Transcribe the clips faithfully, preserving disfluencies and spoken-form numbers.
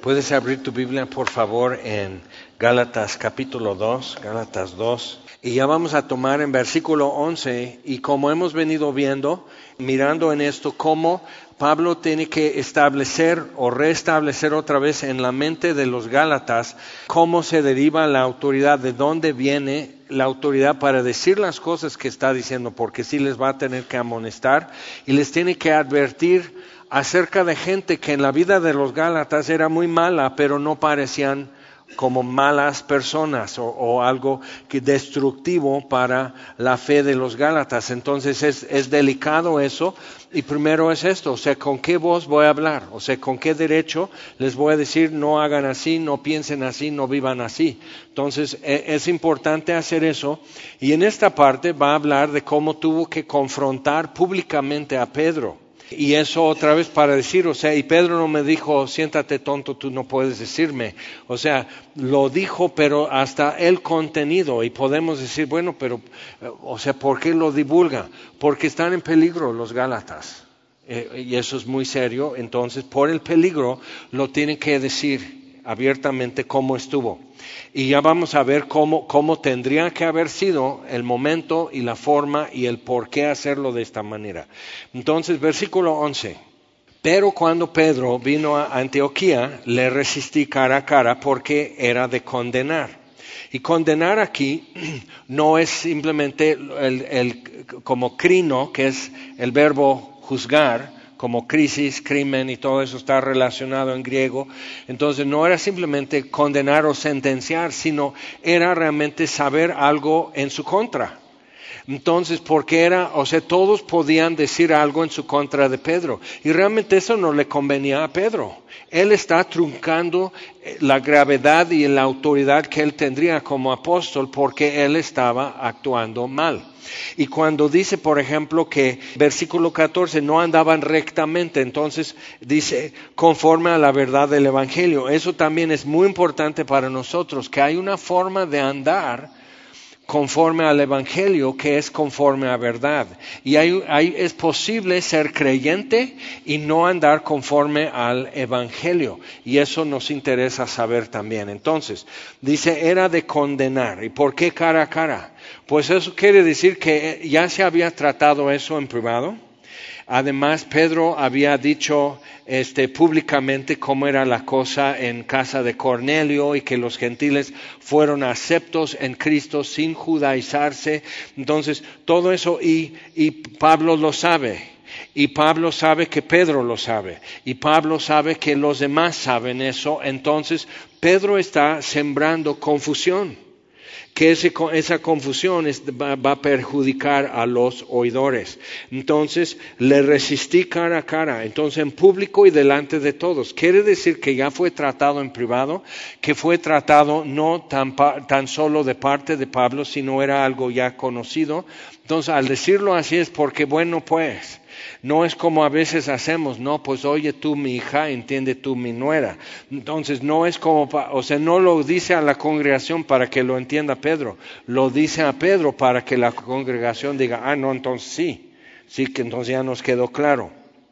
Puedes abrir tu Biblia, por favor, en Gálatas capítulo dos, Gálatas dos. Y ya vamos a tomar en versículo once, y como hemos venido viendo, mirando en esto, cómo Pablo tiene que establecer o restablecer otra vez en la mente de los Gálatas cómo se deriva la autoridad, de dónde viene la autoridad para decir las cosas que está diciendo, porque sí les va a tener que amonestar y les tiene que advertir acerca de gente que en la vida de los Gálatas era muy mala, pero no parecían como malas personas o, o algo que destructivo para la fe de los Gálatas. Entonces es, es delicado eso, y primero es esto, o sea, ¿con qué voz voy a hablar? O sea, ¿con qué derecho les voy a decir no hagan así, no piensen así, no vivan así? Entonces es, es importante hacer eso, y en esta parte va a hablar de cómo tuvo que confrontar públicamente a Pedro. Y eso otra vez para decir, o sea, y Pedro no me dijo, siéntate tonto, tú no puedes decirme. O sea, lo dijo, pero hasta el contenido. Y podemos decir, bueno, pero, o sea, ¿por qué lo divulga? Porque están en peligro los Gálatas. Eh, y eso es muy serio. Entonces, por el peligro, lo tienen que decir abiertamente cómo estuvo. Y ya vamos a ver cómo, cómo tendría que haber sido el momento y la forma y el por qué hacerlo de esta manera. Entonces, versículo once. Pero cuando Pedro vino a Antioquía, le resistí cara a cara porque era de condenar. Y condenar aquí no es simplemente el, el, como crino, que es el verbo juzgar, como crisis, crimen y todo eso está relacionado en griego. Entonces no era simplemente condenar o sentenciar, sino era realmente saber algo en su contra. Entonces, porque era, o sea, todos podían decir algo en su contra de Pedro, y realmente eso no le convenía a Pedro. Él está truncando la gravedad y la autoridad que él tendría como apóstol, porque él estaba actuando mal. Y cuando dice, por ejemplo, que versículo catorce, no andaban rectamente, entonces dice, conforme a la verdad del Evangelio. Eso también es muy importante para nosotros, que hay una forma de andar conforme al Evangelio que es conforme a verdad. Y hay, hay, es posible ser creyente y no andar conforme al Evangelio. Y eso nos interesa saber también. Entonces, dice, era de condenar. ¿Y por qué cara a cara? Pues eso quiere decir que ya se había tratado eso en privado. Además, Pedro había dicho este, públicamente cómo era la cosa en casa de Cornelio y que los gentiles fueron aceptos en Cristo sin judaizarse. Entonces, todo eso y, y Pablo lo sabe. Y Pablo sabe que Pedro lo sabe. Y Pablo sabe que los demás saben eso. Entonces, Pedro está sembrando confusión. Que ese, esa confusión es, va, va a perjudicar a los oidores. Entonces, le resistí cara a cara, entonces en público y delante de todos. Quiere decir que ya fue tratado en privado, que fue tratado no tan, tan solo de parte de Pablo, sino era algo ya conocido. Entonces, al decirlo así es porque, bueno, pues, no es como a veces hacemos, no, pues oye tú mi hija, entiende tú mi nuera. Entonces no es como, o sea, no lo dice a la congregación para que lo entienda Pedro, lo dice a Pedro para que la congregación diga, ah, no, entonces sí, sí que entonces ya nos quedó claro.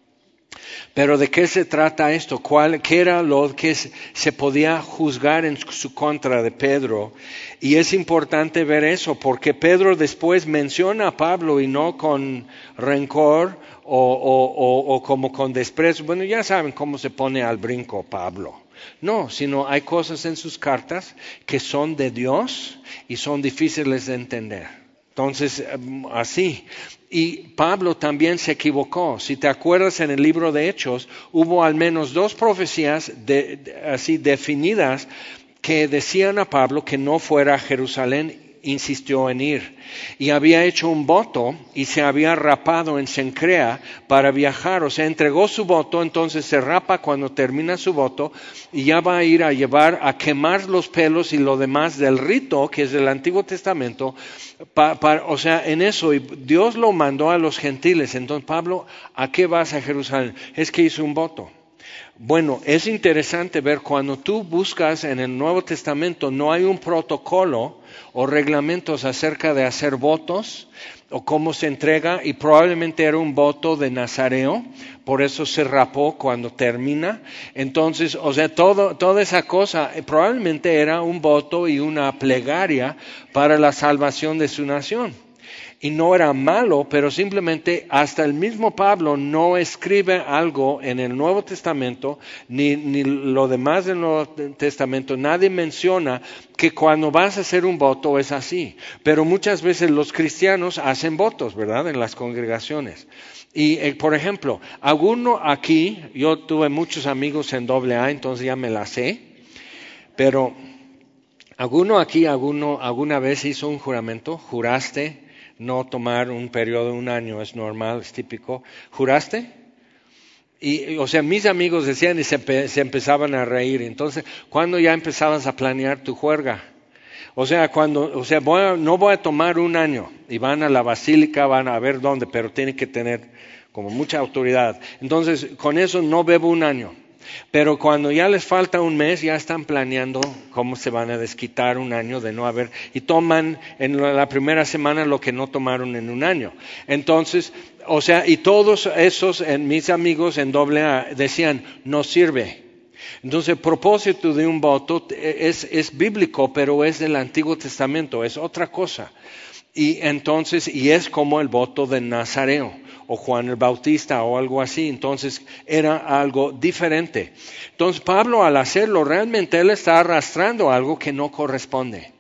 Pero ¿de qué se trata esto? ¿Cuál, qué era lo que se podía juzgar en su contra de Pedro? Y es importante ver eso, porque Pedro después menciona a Pablo y no con rencor o, o, o, o como con desprecio. Bueno, ya saben cómo se pone al brinco Pablo. No, sino hay cosas en sus cartas que son de Dios y son difíciles de entender. Entonces, así. Y Pablo también se equivocó. Si te acuerdas, en el libro de Hechos hubo al menos dos profecías de, de, así definidas que decían a Pablo que no fuera a Jerusalén. Insistió en ir. Y había hecho un voto y se había rapado en Cencrea para viajar. O sea, entregó su voto, entonces se rapa cuando termina su voto y ya va a ir a llevar a quemar los pelos y lo demás del rito, que es del Antiguo Testamento. Pa, pa, o sea, en eso, y Dios lo mandó a los gentiles. Entonces, Pablo, ¿a qué vas a Jerusalén? Es que hizo un voto. Bueno, es interesante ver cuando tú buscas en el Nuevo Testamento, no hay un protocolo o reglamentos acerca de hacer votos o cómo se entrega, y probablemente era un voto de nazareo, por eso se rapó cuando termina. Entonces, o sea, todo, toda esa cosa eh, probablemente era un voto y una plegaria para la salvación de su nación. Y no era malo, pero simplemente hasta el mismo Pablo no escribe algo en el Nuevo Testamento, ni, ni lo demás del Nuevo Testamento. Nadie menciona que cuando vas a hacer un voto es así. Pero muchas veces los cristianos hacen votos, ¿verdad? En las congregaciones. Y, eh, por ejemplo, alguno aquí, yo tuve muchos amigos en doble A, entonces ya me la sé, pero alguno aquí, alguno, alguna vez hizo un juramento, juraste no tomar un periodo de un año, es normal, es típico. ¿Juraste? Y, o sea, mis amigos decían y se, se empezaban a reír. Entonces, ¿cuándo ya empezabas a planear tu juerga? O sea, cuando, o sea, voy a, no voy a tomar un año. Y van a la basílica, van a ver dónde, pero tiene que tener como mucha autoridad. Entonces, con eso no bebo un año. Pero cuando ya les falta un mes, ya están planeando cómo se van a desquitar un año de no haber, y toman en la primera semana lo que no tomaron en un año. Entonces, o sea, y todos esos, en, mis amigos en doble A decían, no sirve. Entonces, el propósito de un voto es, es bíblico, pero es del Antiguo Testamento, es otra cosa. Y entonces, y es como el voto de Nazareo, o Juan el Bautista, o algo así. Entonces, era algo diferente. Entonces, Pablo, al hacerlo, realmente él está arrastrando algo que no corresponde.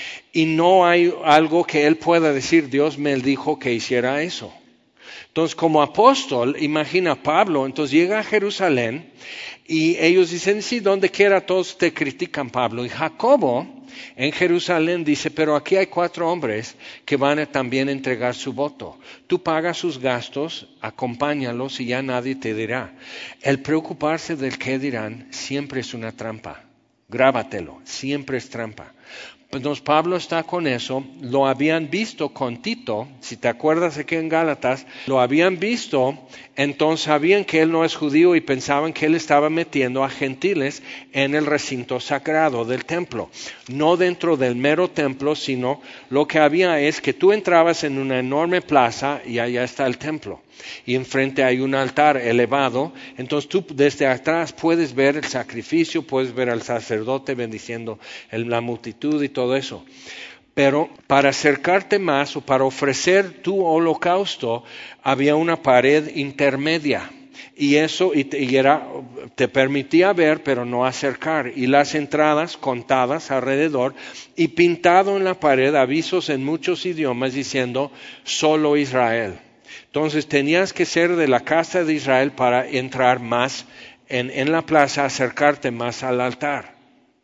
Y no hay algo que él pueda decir, Dios me dijo que hiciera eso. Entonces, como apóstol, imagina Pablo, entonces llega a Jerusalén, y ellos dicen, sí, donde quiera todos te critican, Pablo. Y Jacobo en Jerusalén dice, pero aquí hay cuatro hombres que van a también entregar su voto. Tú pagas sus gastos, acompáñalos y ya nadie te dirá. El preocuparse del qué dirán siempre es una trampa. Grábatelo, siempre es trampa. Entonces Pablo está con eso, lo habían visto con Tito, si te acuerdas aquí en Gálatas, lo habían visto, entonces sabían que él no es judío y pensaban que él estaba metiendo a gentiles en el recinto sagrado del templo. No dentro del mero templo, sino lo que había es que tú entrabas en una enorme plaza y allá está el templo. Y enfrente hay un altar elevado, entonces tú desde atrás puedes ver el sacrificio, puedes ver al sacerdote bendiciendo la multitud y todo eso. Pero para acercarte más o para ofrecer tu holocausto había una pared intermedia. Y eso y te, y era, te permitía ver, pero no acercar. Y las entradas contadas alrededor y pintado en la pared avisos en muchos idiomas diciendo solo Israel. Entonces tenías que ser de la casa de Israel para entrar más en, en la plaza, acercarte más al altar.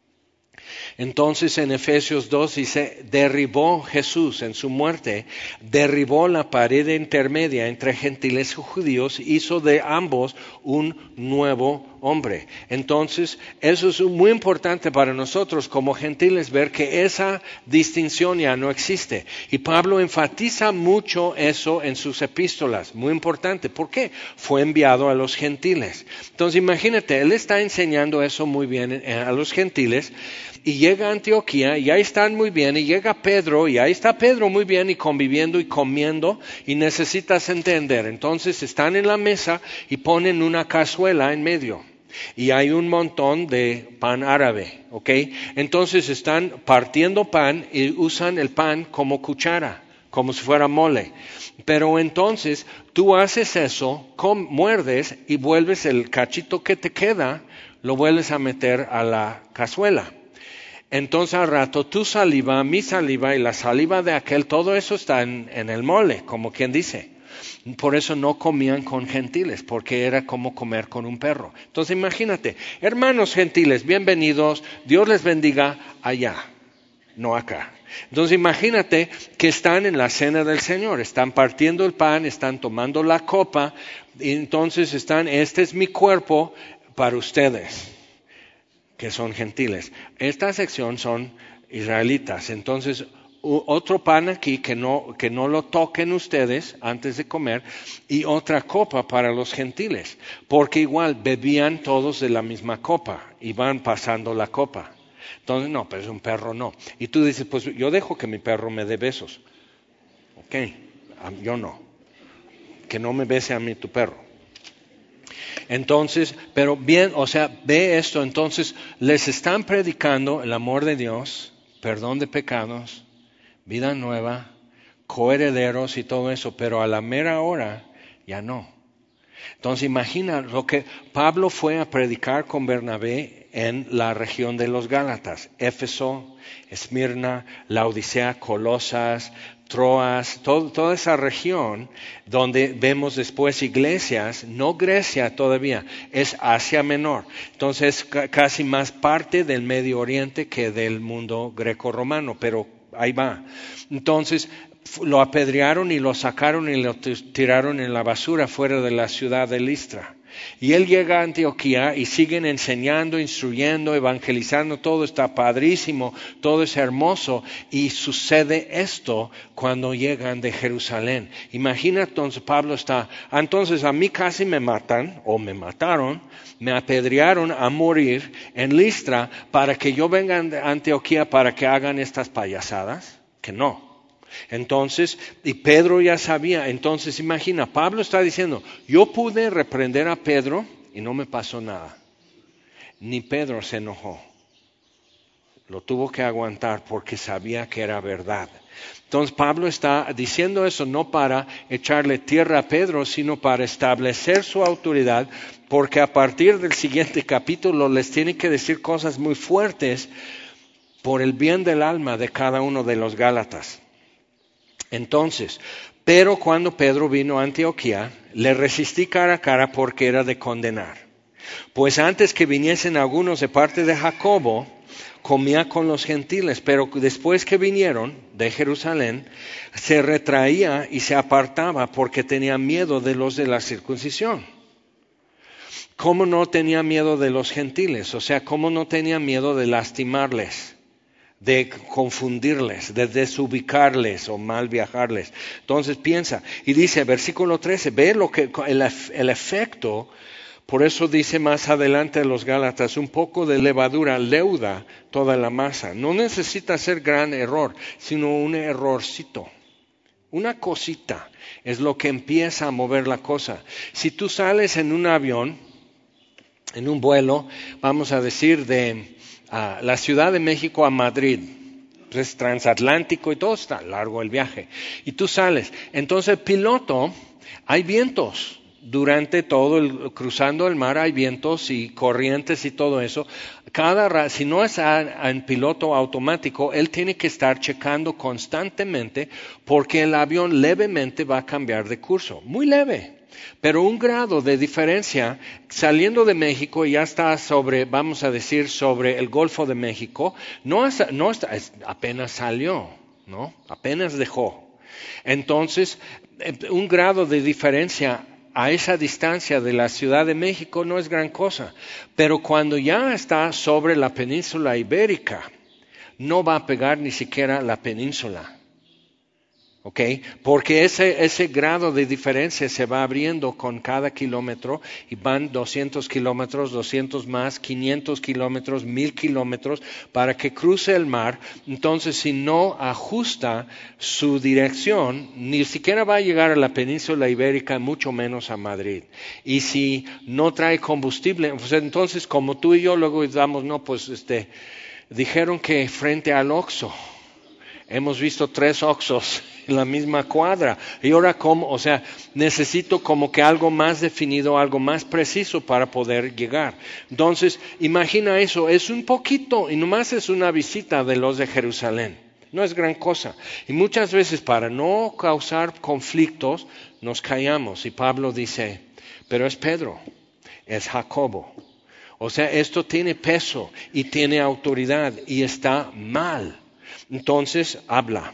Entonces en Efesios dos dice, derribó Jesús en su muerte, derribó la pared intermedia entre gentiles y judíos, hizo de ambos un nuevo hombre. Entonces eso es muy importante para nosotros como gentiles ver que esa distinción ya no existe. Y Pablo enfatiza mucho eso en sus epístolas, muy importante. ¿Por qué? Fue enviado a los gentiles. Entonces imagínate, él está enseñando eso muy bien a los gentiles. Y llega a Antioquía y ahí están muy bien, y llega Pedro y ahí está Pedro muy bien y conviviendo y comiendo, y necesitas entender. Entonces están en la mesa y ponen una cazuela en medio y hay un montón de pan árabe, ¿ok? Entonces están partiendo pan y usan el pan como cuchara, como si fuera mole. Pero entonces tú haces eso, com, muerdes y vuelves el cachito que te queda, lo vuelves a meter a la cazuela. Entonces al rato tu saliva, mi saliva y la saliva de aquel, todo eso está en, en el mole, como quien dice. Por eso no comían con gentiles, porque era como comer con un perro. Entonces imagínate, hermanos gentiles, bienvenidos, Dios les bendiga allá, no acá. Entonces imagínate que están en la cena del Señor, están partiendo el pan, están tomando la copa, y entonces están, este es mi cuerpo para ustedes, que son gentiles. Esta sección son israelitas. Entonces, u- otro pan aquí que no, que no lo toquen ustedes antes de comer, y otra copa para los gentiles, porque igual bebían todos de la misma copa y van pasando la copa. Entonces, no, pues un perro no. Y tú dices, pues yo dejo que mi perro me dé besos. Ok. yo no. Que no me bese a mí tu perro. Entonces, pero bien, o sea, ve esto, entonces les están predicando el amor de Dios, perdón de pecados, vida nueva, coherederos y todo eso, pero a la mera hora ya no. Entonces imagina lo que Pablo fue a predicar con Bernabé en la región de los Gálatas, Éfeso, Esmirna, Laodicea, Colosas, Troas, todo, toda esa región donde vemos después iglesias, no Grecia todavía, es Asia Menor. Entonces c- casi más parte del Medio Oriente que del mundo greco-romano, pero ahí va. Entonces lo apedrearon y lo sacaron y lo tiraron en la basura fuera de la ciudad de Listra. Y él llega a Antioquía y siguen enseñando, instruyendo, evangelizando, todo está padrísimo, todo es hermoso y sucede esto cuando llegan de Jerusalén. Imagina entonces Pablo está, entonces a mí casi me matan o me mataron, me apedrearon a morir en Listra para que yo venga a Antioquía para que hagan estas payasadas, que no. Entonces, y Pedro ya sabía, entonces imagina, Pablo está diciendo, yo pude reprender a Pedro y no me pasó nada. Ni Pedro se enojó. Lo tuvo que aguantar porque sabía que era verdad. Entonces Pablo está diciendo eso no para echarle tierra a Pedro, sino para establecer su autoridad, porque a partir del siguiente capítulo les tiene que decir cosas muy fuertes por el bien del alma de cada uno de los Gálatas. Entonces, pero cuando Pedro vino a Antioquía, le resistí cara a cara porque era de condenar. Pues antes que viniesen algunos de parte de Jacobo, comía con los gentiles, pero después que vinieron de Jerusalén, se retraía y se apartaba porque tenía miedo de los de la circuncisión. ¿Cómo no tenía miedo de los gentiles? O sea, ¿cómo no tenía miedo de lastimarles? De confundirles, de desubicarles o mal viajarles. Entonces piensa, y dice, versículo trece, ve lo que el, el efecto, por eso dice más adelante a los Gálatas, un poco de levadura leuda toda la masa. No necesita ser gran error, sino un errorcito. Una cosita es lo que empieza a mover la cosa. Si tú sales en un avión, en un vuelo, vamos a decir de a la Ciudad de México a Madrid, es transatlántico y todo está largo el viaje, y tú sales, entonces el piloto, hay vientos, durante todo el, cruzando el mar hay vientos y corrientes y todo eso, cada si no es a, en piloto automático, él tiene que estar checando constantemente porque el avión levemente va a cambiar de curso, muy leve. Pero un grado de diferencia, saliendo de México ya está sobre, vamos a decir, sobre el Golfo de México, no, es, no está, es, apenas salió, ¿no? Apenas dejó. Entonces, un grado de diferencia a esa distancia de la Ciudad de México no es gran cosa. Pero cuando ya está sobre la península ibérica, no va a pegar ni siquiera la península. ¿Ok? Porque ese, ese grado de diferencia se va abriendo con cada kilómetro y van doscientos kilómetros, doscientos más, quinientos kilómetros, mil kilómetros para que cruce el mar. Entonces, si no ajusta su dirección, ni siquiera va a llegar a la península ibérica, mucho menos a Madrid. Y si no trae combustible, pues entonces como tú y yo luego damos, no, pues este, dijeron que frente al Oxxo, hemos visto tres Oxxos en la misma cuadra. Y ahora, ¿cómo? O sea, necesito como que algo más definido, algo más preciso para poder llegar. Entonces, imagina eso, es un poquito, y nomás es una visita de los de Jerusalén. No es gran cosa. Y muchas veces para no causar conflictos, nos callamos. Y Pablo dice, pero es Pedro, es Jacobo. O sea, esto tiene peso y tiene autoridad y está mal. Entonces habla.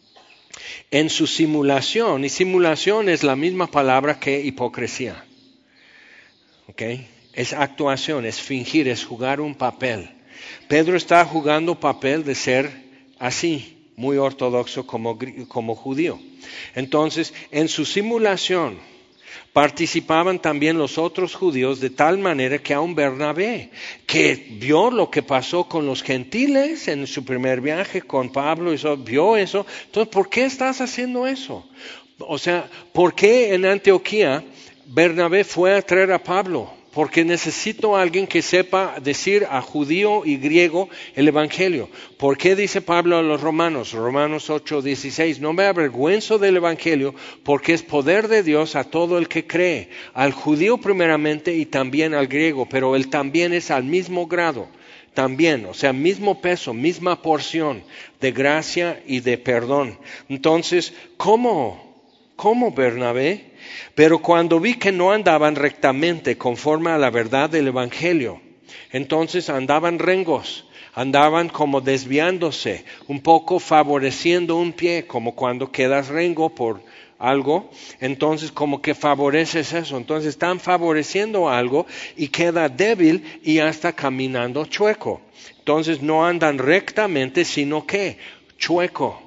En su simulación, y simulación es la misma palabra que hipocresía. ¿Ok? Es actuación, es fingir, es jugar un papel. Pedro está jugando papel de ser así, muy ortodoxo como, como judío. Entonces, en su simulación participaban también los otros judíos de tal manera que aun Bernabé, que vio lo que pasó con los gentiles en su primer viaje con Pablo, eso, vio eso. Entonces, ¿por qué estás haciendo eso? O sea, ¿por qué en Antioquía Bernabé fue a traer a Pablo? Porque necesito a alguien que sepa decir a judío y griego el evangelio. ¿Por qué dice Pablo a los romanos? Romanos ocho dieciséis, no me avergüenzo del evangelio porque es poder de Dios a todo el que cree, al judío primeramente y también al griego, pero él también es al mismo grado. También, o sea, mismo peso, misma porción de gracia y de perdón. Entonces, ¿cómo? ¿Cómo, Bernabé? Pero cuando vi que no andaban rectamente conforme a la verdad del evangelio, entonces andaban rengos, andaban como desviándose, un poco favoreciendo un pie, como cuando quedas rengo por algo, entonces como que favoreces eso, entonces están favoreciendo algo y queda débil y ya está caminando chueco. Entonces no andan rectamente, sino que chueco,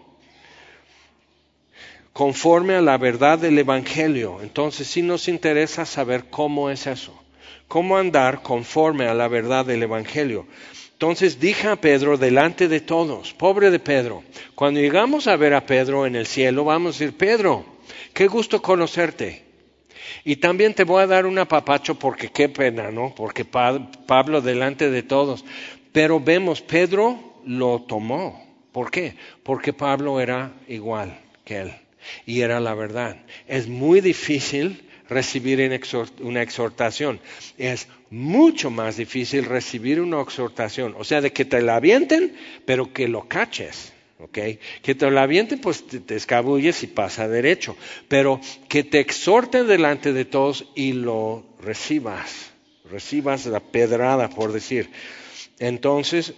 conforme a la verdad del evangelio. Entonces sí nos interesa saber cómo es eso, cómo andar conforme a la verdad del evangelio. Entonces dije a Pedro delante de todos, pobre de Pedro, cuando llegamos a ver a Pedro en el cielo, vamos a decir, Pedro, qué gusto conocerte. Y también te voy a dar un apapacho porque qué pena, ¿no? Porque pa- Pablo delante de todos. Pero vemos, Pedro lo tomó. ¿Por qué? Porque Pablo era igual que él. Y era la verdad. Es muy difícil recibir una exhortación. Es mucho más difícil recibir una exhortación. O sea, de que te la avienten, pero que lo caches. ¿Okay? Que te la avienten, pues te, te escabulles y pasa derecho. Pero que te exhorten delante de todos y lo recibas. Recibas la pedrada, por decir. Entonces,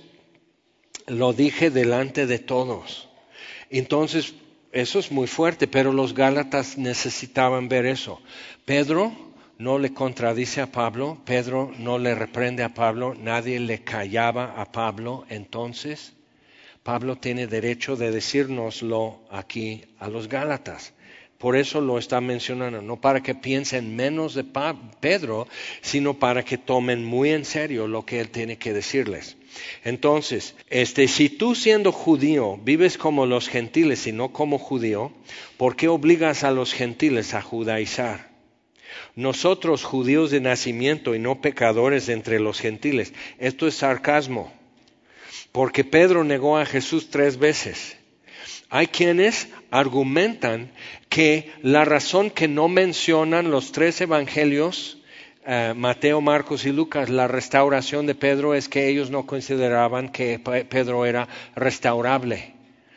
lo dije delante de todos. Entonces, eso es muy fuerte, pero los Gálatas necesitaban ver eso. Pedro no le contradice a Pablo, Pedro no le reprende a Pablo, nadie le callaba a Pablo. Entonces, Pablo tiene derecho de decírnoslo aquí a los Gálatas. Por eso lo está mencionando, no para que piensen menos de Pedro, sino para que tomen muy en serio lo que él tiene que decirles. Entonces, este, si tú siendo judío vives como los gentiles y no como judío, ¿por qué obligas a los gentiles a judaizar? Nosotros, judíos de nacimiento y no pecadores entre los gentiles, esto es sarcasmo, porque Pedro negó a Jesús tres veces. Hay quienes argumentan que la razón que no mencionan los tres evangelios, uh, Mateo, Marcos y Lucas, la restauración de Pedro, es que ellos no consideraban que Pedro era restaurable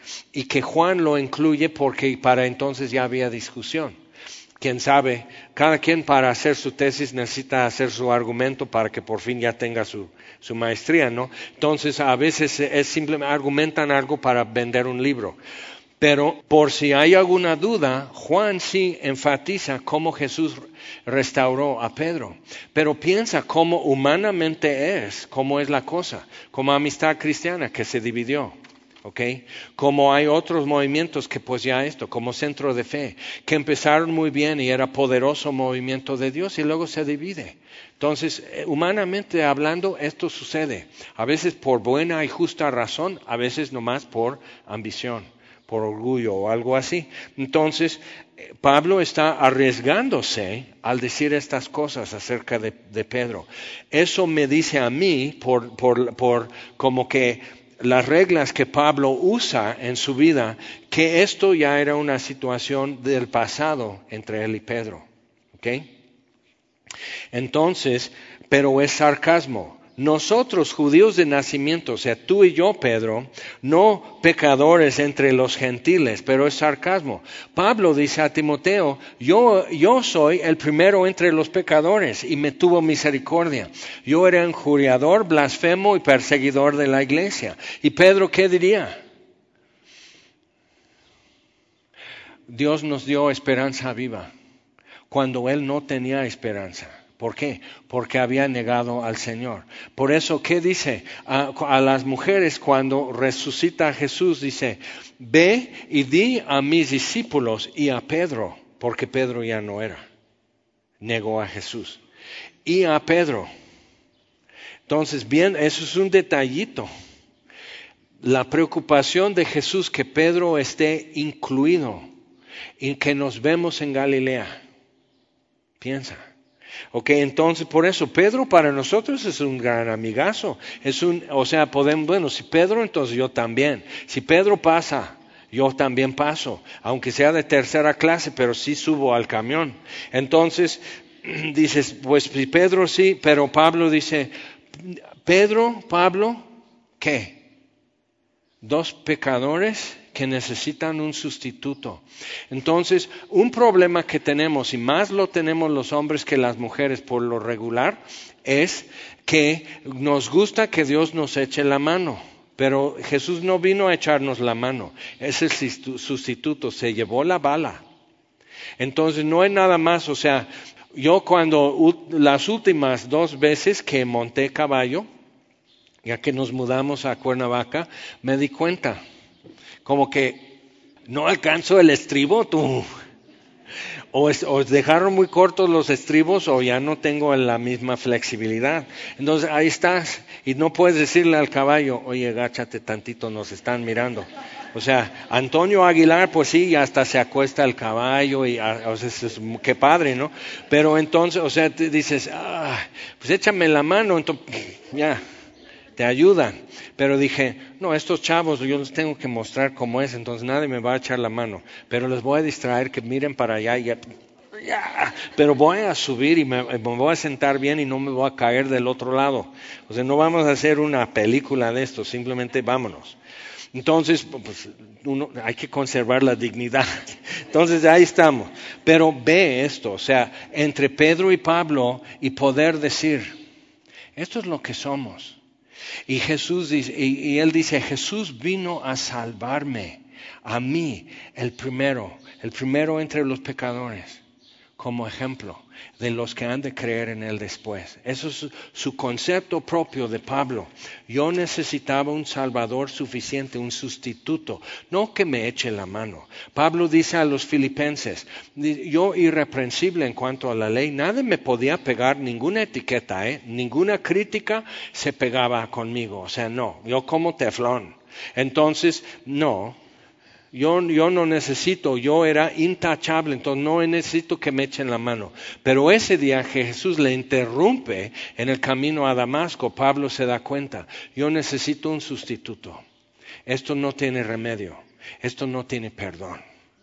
y que Juan lo incluye porque para entonces ya había discusión. Quién sabe, cada quien para hacer su tesis necesita hacer su argumento para que por fin ya tenga su, su maestría, ¿no? Entonces a veces es simplemente argumentan algo para vender un libro. Pero por si hay alguna duda, Juan sí enfatiza cómo Jesús restauró a Pedro. Pero piensa cómo humanamente es, cómo es la cosa, como amistad cristiana que se dividió. ¿Okay? Como hay otros movimientos que pues ya esto, como Centro de Fe, que empezaron muy bien y era poderoso movimiento de Dios y luego se divide. Entonces, humanamente hablando, esto sucede. A veces por buena y justa razón, a veces nomás por ambición, por orgullo o algo así. Entonces, Pablo está arriesgándose al decir estas cosas acerca de, de Pedro. Eso me dice a mí por, por, por como que las reglas que Pablo usa en su vida, que esto ya era una situación del pasado entre él y Pedro. ¿Okay? Entonces, pero es sarcasmo. Nosotros, judíos de nacimiento, o sea, tú y yo, Pedro, no pecadores entre los gentiles, pero es sarcasmo. Pablo dice a Timoteo, yo, yo soy el primero entre los pecadores y me tuvo misericordia. Yo era injuriador, blasfemo y perseguidor de la iglesia. ¿Y Pedro qué diría? Dios nos dio esperanza viva cuando él no tenía esperanza. ¿Por qué? Porque había negado al Señor. Por eso, ¿qué dice a, a las mujeres cuando resucita a Jesús? Dice, ve y di a mis discípulos y a Pedro, porque Pedro ya no era. Negó a Jesús. Y a Pedro. Entonces, bien, eso es un detallito. La preocupación de Jesús que Pedro esté incluido y que nos vemos en Galilea. Piensa. Ok, entonces por eso Pedro para nosotros es un gran amigazo. Es un, o sea, podemos, bueno, si Pedro, entonces yo también. Si Pedro pasa, yo también paso, aunque sea de tercera clase, pero sí subo al camión. Entonces dices, pues si Pedro sí, pero Pablo dice, Pedro, Pablo, ¿qué? Dos pecadores que necesitan un sustituto. Entonces, un problema que tenemos, y más lo tenemos los hombres que las mujeres por lo regular, es que nos gusta que Dios nos eche la mano. Pero Jesús no vino a echarnos la mano. Es el sustituto, se llevó la bala. Entonces, no hay nada más, o sea, yo cuando las últimas dos veces que monté caballo, ya que nos mudamos a Cuernavaca, me di cuenta, como que no alcanzo el estribo, tú. O os dejaron muy cortos los estribos o ya no tengo la misma flexibilidad. Entonces ahí estás y no puedes decirle al caballo, oye, agáchate tantito, nos están mirando. O sea, Antonio Aguilar, pues sí, hasta se acuesta el caballo y, o sea, es, es, qué padre, ¿no? Pero entonces, o sea, te dices, ah, pues échame la mano, entonces, ya, te ayudan. Pero dije, no, estos chavos yo les tengo que mostrar cómo es, entonces nadie me va a echar la mano. Pero les voy a distraer, que miren para allá y ya, ya. Pero voy a subir y me, me voy a sentar bien y no me voy a caer del otro lado. O sea, no vamos a hacer una película de esto, simplemente vámonos. Entonces, pues, uno, hay que conservar la dignidad. Entonces, ahí estamos. Pero ve esto, o sea, entre Pedro y Pablo y poder decir, esto es lo que somos. Y Jesús dice, y, y él dice, Jesús vino a salvarme, a mí, el primero, el primero entre los pecadores, como ejemplo de los que han de creer en él después. Eso es su, su concepto propio de Pablo. Yo necesitaba un salvador suficiente, un sustituto, no que me eche la mano. Pablo dice a los filipenses, yo irreprensible en cuanto a la ley, nadie me podía pegar ninguna etiqueta, ¿eh? Ninguna crítica se pegaba conmigo, o sea, no, yo como teflón. Entonces, no. Yo, yo no necesito, yo era intachable, entonces no necesito que me echen la mano. Pero ese día que Jesús le interrumpe en el camino a Damasco, Pablo se da cuenta, yo necesito un sustituto. Esto no tiene remedio, esto no tiene perdón.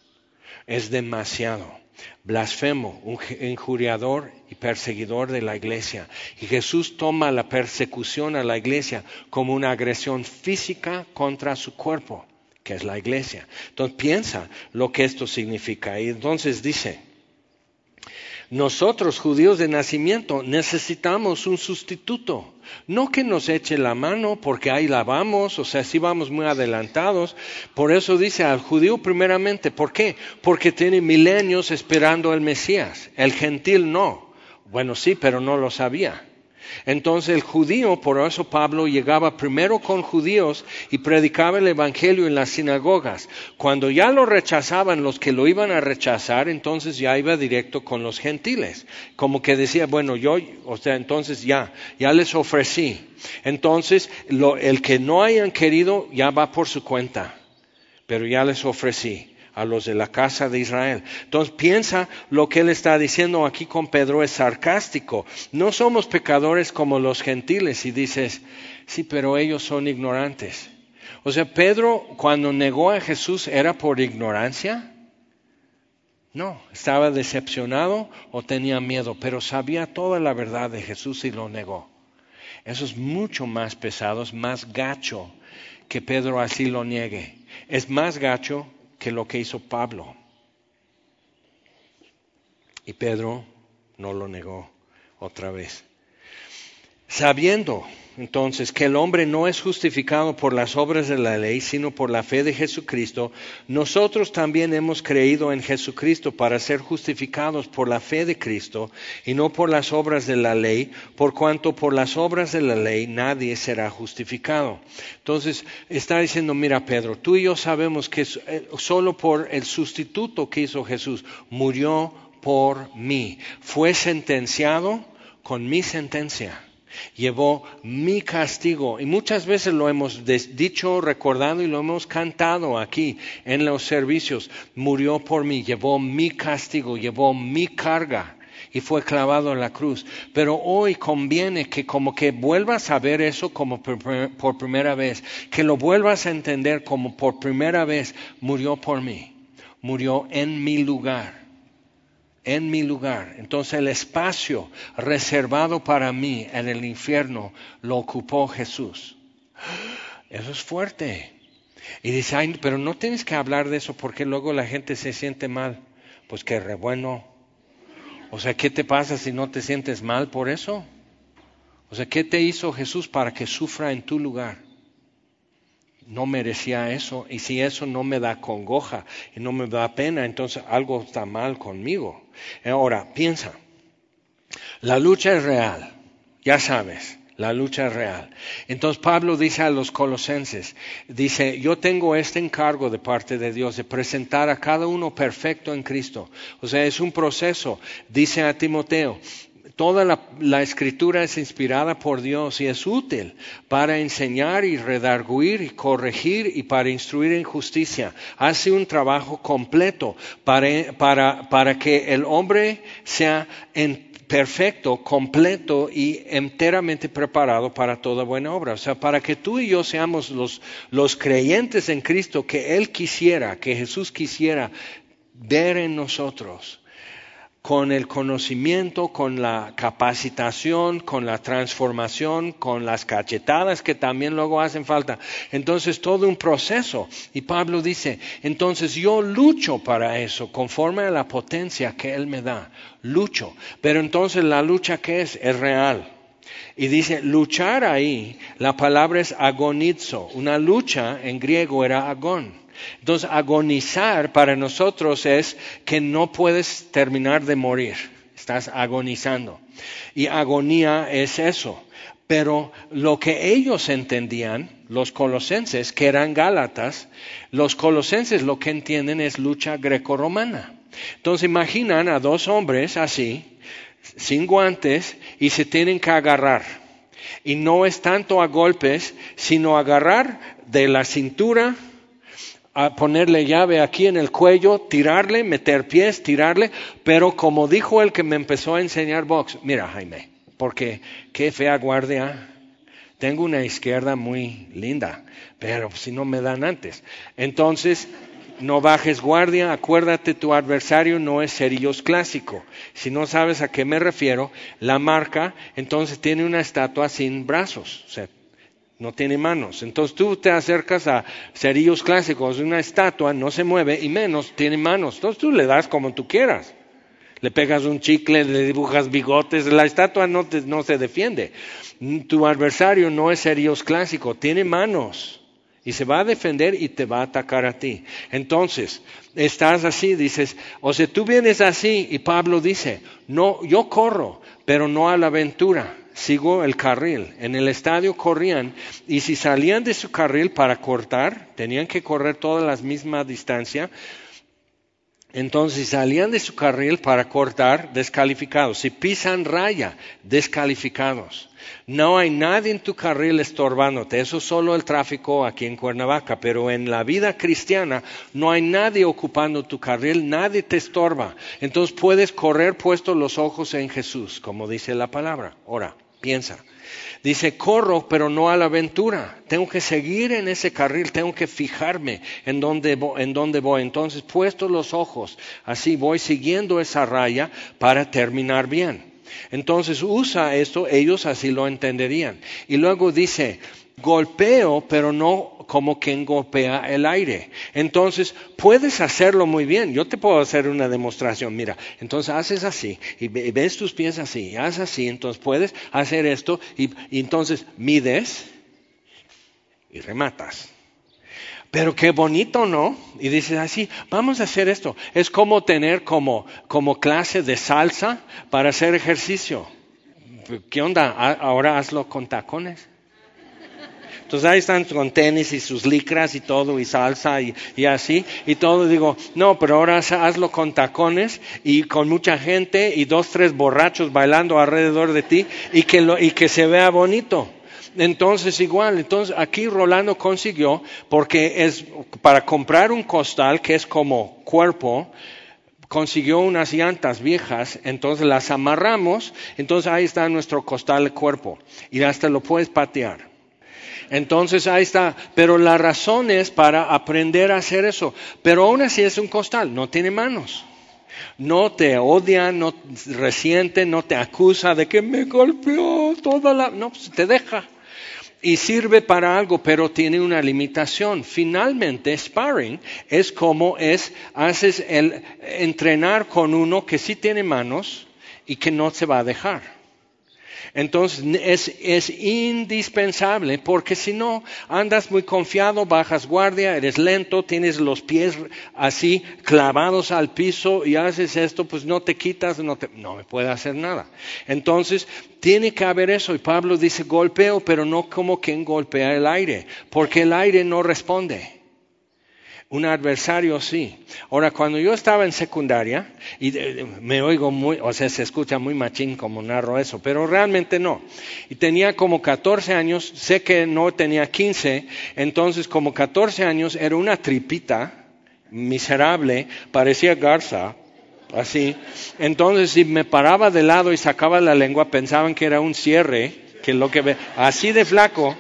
Es demasiado. Blasfemo, un injuriador y perseguidor de la iglesia. Y Jesús toma la persecución a la iglesia como una agresión física contra su cuerpo, que es la iglesia. Entonces piensa lo que esto significa. Y entonces dice, nosotros judíos de nacimiento necesitamos un sustituto. No que nos eche la mano porque ahí la vamos, o sea, sí vamos muy adelantados. Por eso dice al judío primeramente, ¿por qué? Porque tiene milenios esperando al Mesías. El gentil no. Bueno, sí, pero no lo sabía. Entonces el judío, por eso Pablo llegaba primero con judíos y predicaba el evangelio en las sinagogas. Cuando ya lo rechazaban los que lo iban a rechazar, entonces ya iba directo con los gentiles. Como que decía, bueno, yo, o sea, entonces ya, ya les ofrecí. Entonces lo, el que no hayan querido ya va por su cuenta, pero ya les ofrecí a los de la casa de Israel. Entonces piensa lo que él está diciendo aquí con Pedro es sarcástico. No somos pecadores como los gentiles y dices, sí, pero ellos son ignorantes. O sea, Pedro cuando negó a Jesús ¿era por ignorancia? No, estaba decepcionado o tenía miedo, pero sabía toda la verdad de Jesús y lo negó. Eso es mucho más pesado, es más gacho que Pedro así lo niegue. Es más gacho que lo que hizo Pablo. Y Pedro no lo negó otra vez. Sabiendo entonces que el hombre no es justificado por las obras de la ley, sino por la fe de Jesucristo, nosotros también hemos creído en Jesucristo para ser justificados por la fe de Cristo y no por las obras de la ley, por cuanto por las obras de la ley nadie será justificado. Entonces está diciendo, mira Pedro, tú y yo sabemos que solo por el sustituto que hizo Jesús, murió por mí, fue sentenciado con mi sentencia. Llevó mi castigo. Y muchas veces lo hemos dicho, recordado y lo hemos cantado aquí en los servicios. Murió por mí, llevó mi castigo, llevó mi carga y fue clavado en la cruz. Pero hoy conviene que como que vuelvas a ver eso como por primera vez, que lo vuelvas a entender como por primera vez. Murió por mí, murió en mi lugar. En mi lugar. Entonces el espacio reservado para mí en el infierno lo ocupó Jesús. Eso es fuerte. Y dice, ay, pero no tienes que hablar de eso porque luego la gente se siente mal. Pues que re bueno. O sea, ¿qué te pasa si no te sientes mal por eso? O sea, ¿qué te hizo Jesús para que sufra en tu lugar? No merecía eso, y si eso no me da congoja y no me da pena, entonces algo está mal conmigo. Ahora, piensa, la lucha es real, ya sabes, la lucha es real. Entonces Pablo dice a los colosenses, dice, yo tengo este encargo de parte de Dios de presentar a cada uno perfecto en Cristo. O sea, es un proceso, dice a Timoteo. Toda la, la escritura es inspirada por Dios y es útil para enseñar y redarguir y corregir y para instruir en justicia. Hace un trabajo completo para, para, para que el hombre sea en, perfecto, completo y enteramente preparado para toda buena obra. O sea, para que tú y yo seamos los, los creyentes en Cristo que Él quisiera, que Jesús quisiera ver en nosotros. Con el conocimiento, con la capacitación, con la transformación, con las cachetadas que también luego hacen falta. Entonces todo un proceso. Y Pablo dice, entonces yo lucho para eso, conforme a la potencia que Él me da. Lucho. Pero entonces la lucha ¿qué es? Es real. Y dice, luchar ahí, la palabra es agonizo. Una lucha en griego era agón. Entonces, agonizar para nosotros es que no puedes terminar de morir. Estás agonizando. Y agonía es eso. Pero lo que ellos entendían, los colosenses, que eran gálatas, los colosenses lo que entienden es lucha grecorromana. Entonces, imaginan a dos hombres así, sin guantes, y se tienen que agarrar. Y no es tanto a golpes, sino agarrar de la cintura, a ponerle llave aquí en el cuello, tirarle, meter pies, tirarle, pero como dijo el que me empezó a enseñar box, mira Jaime, porque qué fea guardia, tengo una izquierda muy linda, pero si no me dan antes, entonces no bajes guardia, acuérdate tu adversario no es Cerillos Clásico, si no sabes a qué me refiero, la marca entonces tiene una estatua sin brazos, o sea, no tiene manos. Entonces tú te acercas a Cerillos Clásicos, una estatua no se mueve y menos tiene manos. Entonces tú le das como tú quieras. Le pegas un chicle, le dibujas bigotes, la estatua no, te, no se defiende. Tu adversario no es Cerillos Clásico, tiene manos. Y se va a defender y te va a atacar a ti. Entonces, estás así, dices, o sea, tú vienes así y Pablo dice, no, yo corro, pero no a la aventura. Sigo el carril. En el estadio corrían y si salían de su carril para cortar, tenían que correr todas las misma distancia. Entonces, si salían de su carril para cortar, descalificados. Si pisan raya, descalificados. No hay nadie en tu carril estorbándote. Eso es solo el tráfico aquí en Cuernavaca. Pero en la vida cristiana no hay nadie ocupando tu carril. Nadie te estorba. Entonces puedes correr puestos los ojos en Jesús, como dice la palabra. Ahora, piensa. Dice, corro, pero no a la aventura. Tengo que seguir en ese carril, tengo que fijarme en dónde, en dónde voy. Entonces, puesto los ojos, así voy siguiendo esa raya para terminar bien. Entonces, usa esto, ellos así lo entenderían. Y luego dice, golpeo, pero no como quien golpea el aire. Entonces, puedes hacerlo muy bien. Yo te puedo hacer una demostración. Mira, entonces haces así, y ves tus pies así, y haces así. Entonces, puedes hacer esto, y, y entonces mides y rematas. Pero qué bonito, ¿no? Y dices así, vamos a hacer esto. Es como tener como, como clase de salsa para hacer ejercicio. ¿Qué onda? Ahora hazlo con tacones. Entonces ahí están con tenis y sus licras y todo, y salsa y, y así, y todo. Digo, no, pero ahora hazlo con tacones y con mucha gente y dos, tres borrachos bailando alrededor de ti y que, lo, y que se vea bonito. Entonces igual, entonces aquí Rolando consiguió, porque es para comprar un costal que es como cuerpo, consiguió unas llantas viejas, entonces las amarramos, entonces ahí está nuestro costal de cuerpo y hasta lo puedes patear. Entonces ahí está, pero la razón es para aprender a hacer eso, pero aún así es un costal, no tiene manos. No te odia, no resiente, no te acusa de que me golpeó toda la... No, pues te deja. Y sirve para algo, pero tiene una limitación. Finalmente, sparring es como es, haces el entrenar con uno que sí tiene manos y que no se va a dejar. Entonces es, es indispensable, porque si no andas muy confiado, bajas guardia, eres lento, tienes los pies así clavados al piso y haces esto, pues no te quitas, no, te, no me puede hacer nada. Entonces tiene que haber eso, y Pablo dice golpeo, pero no como quien golpea el aire, porque el aire no responde. Un adversario sí. Ahora, cuando yo estaba en secundaria, y me oigo muy, o sea, se escucha muy machín como narro eso, pero realmente no. Y tenía como catorce años, sé que no tenía quince, entonces como catorce años era una tripita miserable, parecía garza, así. Entonces, si me paraba de lado y sacaba la lengua, pensaban que era un cierre, que lo que ve, así de flaco.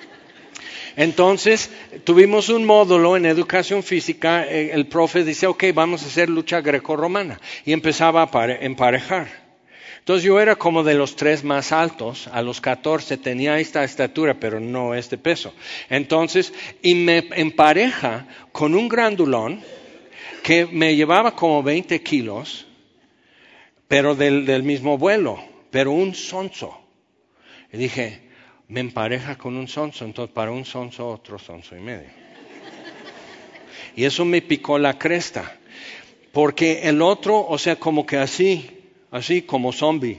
Entonces, tuvimos un módulo en educación física, el profe dice, ok, vamos a hacer lucha grecorromana, y empezaba a emparejar. Entonces yo era como de los tres más altos, a los catorce tenía esta estatura, pero no este peso. Entonces, y me empareja con un grandulón que me llevaba como veinte kilos, pero del, del mismo vuelo, pero un sonso. Y dije, me empareja con un sonso, entonces para un sonso otro sonso y medio. Y eso me picó la cresta, porque el otro, o sea, como que así, así como zombie.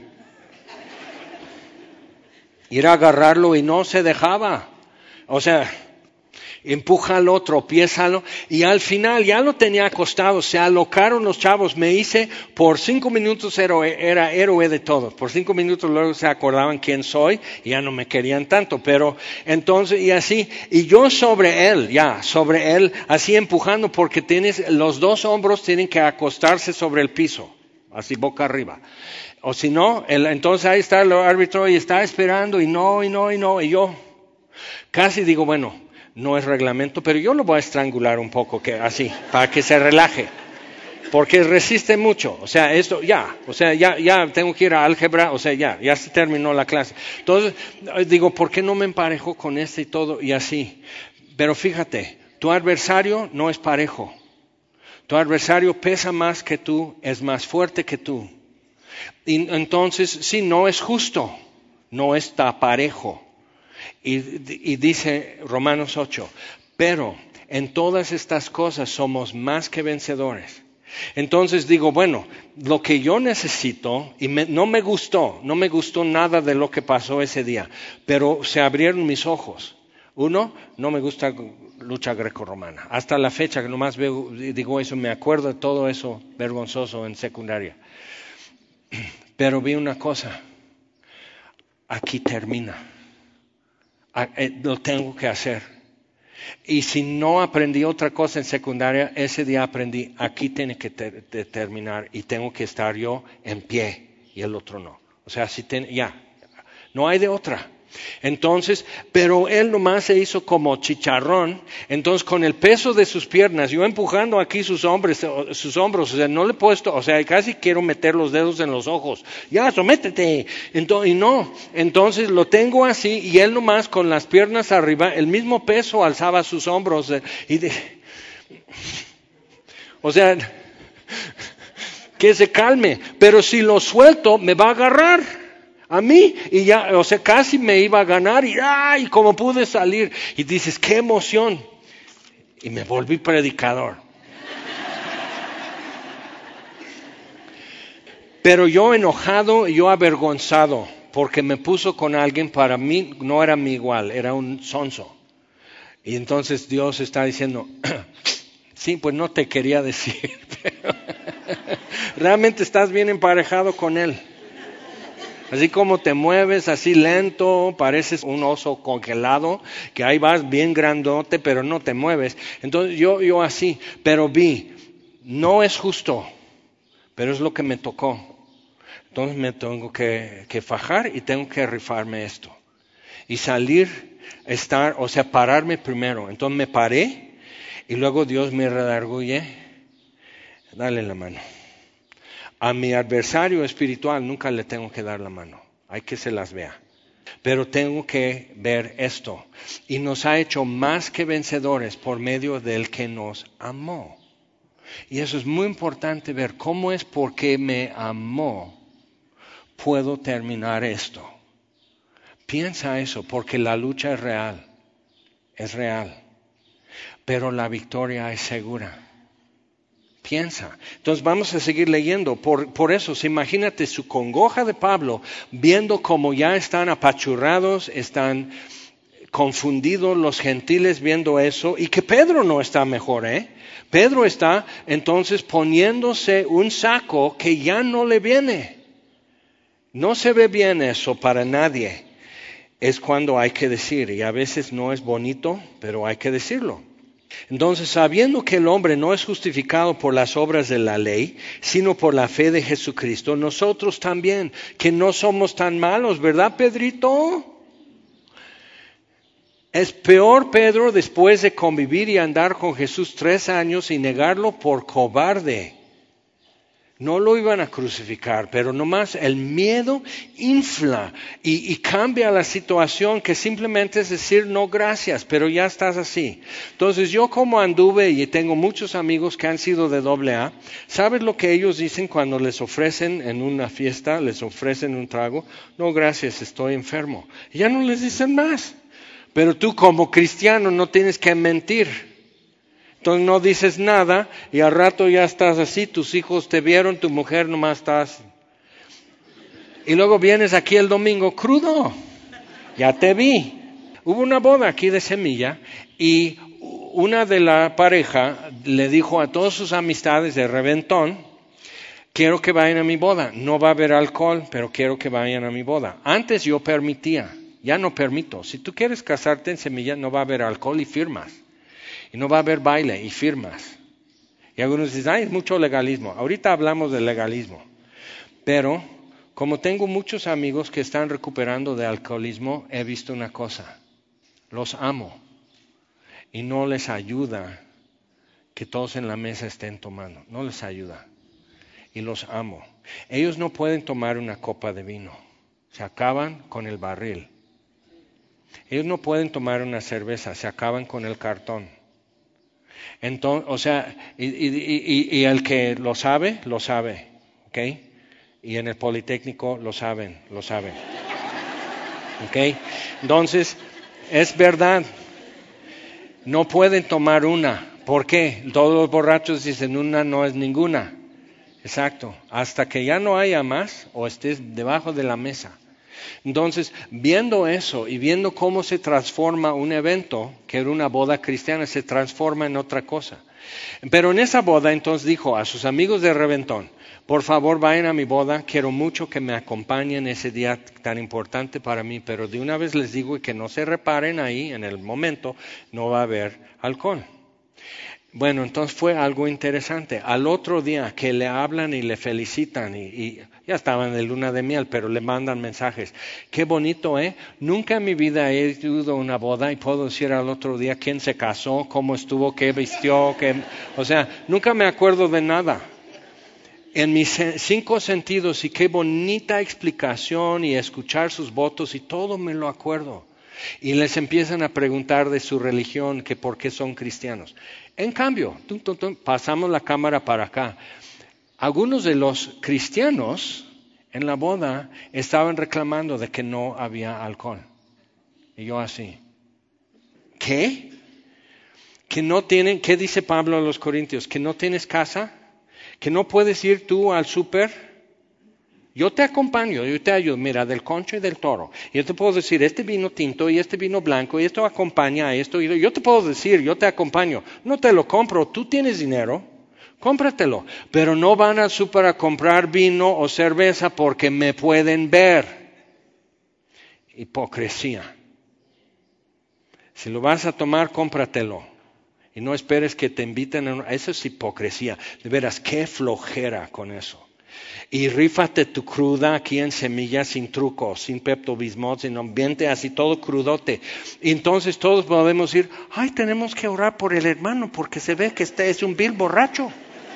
Ir a agarrarlo y no se dejaba, o sea, empuja al otro, piénsalo, y al final ya lo tenía acostado, se alocaron los chavos, me hice, por cinco minutos era, era héroe de todos, por cinco minutos luego se acordaban quién soy, y ya no me querían tanto, pero entonces, y así, y yo sobre él, ya, sobre él, así empujando, porque tienes, los dos hombros tienen que acostarse sobre el piso, así boca arriba. O si no, el, entonces ahí está el árbitro y está esperando, y no, y no, y no, y yo casi digo, bueno, no es reglamento, pero yo lo voy a estrangular un poco, que así, para que se relaje, porque resiste mucho, o sea, esto ya, o sea, ya, ya tengo que ir a álgebra, o sea, ya, ya se terminó la clase. Entonces, digo, ¿por qué no me emparejo con este y todo? Y así, pero fíjate, tu adversario no es parejo, tu adversario pesa más que tú, es más fuerte que tú, y entonces, sí, no es justo, no está parejo. Y, y dice Romanos ocho, pero en todas estas cosas somos más que vencedores. Entonces digo, bueno, lo que yo necesito, y me, no me gustó, no me gustó nada de lo que pasó ese día, pero se abrieron mis ojos. Uno, no me gusta lucha grecorromana. Hasta la fecha que nomás veo, digo eso, me acuerdo de todo eso vergonzoso en secundaria. Pero vi una cosa, aquí termina. Lo tengo que hacer. Y si no aprendí otra cosa en secundaria, ese día aprendí, aquí tiene que ter- terminar y tengo que estar yo en pie y el otro no. O sea, si ten- ya, no hay de otra. Entonces, pero él nomás se hizo como chicharrón, entonces con el peso de sus piernas, yo empujando aquí sus hombros, sus hombros, o sea, no le he puesto, o sea, casi quiero meter los dedos en los ojos, ya, sométete, entonces, y no, entonces lo tengo así, y él nomás con las piernas arriba, el mismo peso alzaba sus hombros, y de, o sea, que se calme, pero si lo suelto, me va a agarrar. A mí, y ya, o sea, casi me iba a ganar, y ¡ay! Como pude salir, y dices, ¡qué emoción! Y me volví predicador. Pero yo enojado, yo avergonzado, porque me puso con alguien, para mí no era mi igual, era un sonso. Y entonces Dios está diciendo, sí, pues no te quería decir, pero realmente estás bien emparejado con Él. Así como te mueves así lento, pareces un oso congelado, que ahí vas bien grandote, pero no te mueves. Entonces yo, yo así, pero vi, no es justo, pero es lo que me tocó. Entonces me tengo que, que fajar y tengo que rifarme esto. Y salir, estar, o sea, pararme primero. Entonces me paré y luego Dios me redarguye, dale la mano. A mi adversario espiritual nunca le tengo que dar la mano, hay que se las vea. Pero tengo que ver esto. Y nos ha hecho más que vencedores por medio del que nos amó. Y eso es muy importante ver cómo es porque me amó, puedo terminar esto. Piensa eso, porque la lucha es real, es real. Pero la victoria es segura. Piensa. Entonces vamos a seguir leyendo. Por, por eso, imagínate su congoja de Pablo, viendo cómo ya están apachurrados, están confundidos los gentiles viendo eso, y que Pedro no está mejor, ¿eh? Pedro está entonces poniéndose un saco que ya no le viene. No se ve bien eso para nadie. Es cuando hay que decir, y a veces no es bonito, pero hay que decirlo. Entonces, sabiendo que el hombre no es justificado por las obras de la ley, sino por la fe de Jesucristo, nosotros también, que no somos tan malos, ¿verdad, Pedrito? Es peor, Pedro, después de convivir y andar con Jesús tres años y negarlo por cobarde. No lo iban a crucificar, pero nomás el miedo infla y, y cambia la situación, que simplemente es decir no gracias, pero ya estás así. Entonces yo como anduve y tengo muchos amigos que han sido de doble A, ¿sabes lo que ellos dicen cuando les ofrecen en una fiesta, les ofrecen un trago? No gracias, estoy enfermo. Y ya no les dicen más. Pero tú como cristiano no tienes que mentir. Entonces no dices nada y al rato ya estás así, tus hijos te vieron, tu mujer nomás estás. Y luego vienes aquí el domingo crudo, ya te vi. Hubo una boda aquí de Semilla y una de la pareja le dijo a todas sus amistades de reventón, quiero que vayan a mi boda, no va a haber alcohol, pero quiero que vayan a mi boda. Antes yo permitía, ya no permito. Si tú quieres casarte en Semilla no va a haber alcohol y firmas. Y no va a haber baile y firmas. Y algunos dicen, ay, es mucho legalismo. Ahorita hablamos de legalismo. Pero, como tengo muchos amigos que están recuperando de alcoholismo, he visto una cosa. Los amo. Y no les ayuda que todos en la mesa estén tomando. No les ayuda. Y los amo. Ellos no pueden tomar una copa de vino. Se acaban con el barril. Ellos no pueden tomar una cerveza. Se acaban con el cartón. Entonces, o sea, y, y, y, y el que lo sabe, lo sabe, ¿ok? Y en el Politécnico lo saben, lo saben, ¿ok? Entonces, es verdad, no pueden tomar una. ¿Por qué? Todos los borrachos dicen una no es ninguna. Exacto, hasta que ya no haya más o estés debajo de la mesa. Entonces, viendo eso y viendo cómo se transforma un evento, que era una boda cristiana, se transforma en otra cosa. Pero en esa boda entonces dijo a sus amigos de reventón, por favor vayan a mi boda, quiero mucho que me acompañen ese día tan importante para mí, pero de una vez les digo que no se reparen ahí, en el momento no va a haber alcohol. Bueno, entonces fue algo interesante. Al otro día que le hablan y le felicitan y, y ya estaban de luna de miel, pero le mandan mensajes. Qué bonito, ¿eh? Nunca en mi vida he ido a una boda y puedo decir al otro día quién se casó, cómo estuvo, qué vistió, qué... O sea, nunca me acuerdo de nada. En mis cinco sentidos y qué bonita explicación y escuchar sus votos y todo me lo acuerdo. Y les empiezan a preguntar de su religión, que por qué son cristianos. En cambio, tum, tum, tum, pasamos la cámara para acá. Algunos de los cristianos en la boda estaban reclamando de que no había alcohol. Y yo así, ¿qué? ¿Que no tienen, qué dice Pablo a los Corintios? ¿Que no tienes casa? ¿Que no puedes ir tú al súper? Yo te acompaño, yo te ayudo. Mira, del concho y del toro. Yo te puedo decir, este vino tinto y este vino blanco, y esto acompaña a esto. Y yo te puedo decir, yo te acompaño. No te lo compro, tú tienes dinero, cómpratelo. Pero no van al súper a comprar vino o cerveza porque me pueden ver. Hipocresía. Si lo vas a tomar, cómpratelo. Y no esperes que te inviten a... Eso es hipocresía. De veras, qué flojera con eso. Y rífate tu cruda aquí en Semillas sin truco, sin Pepto-Bismol, sin ambiente así todo crudote. Y entonces todos podemos decir, ay, tenemos que orar por el hermano porque se ve que este es un vil borracho.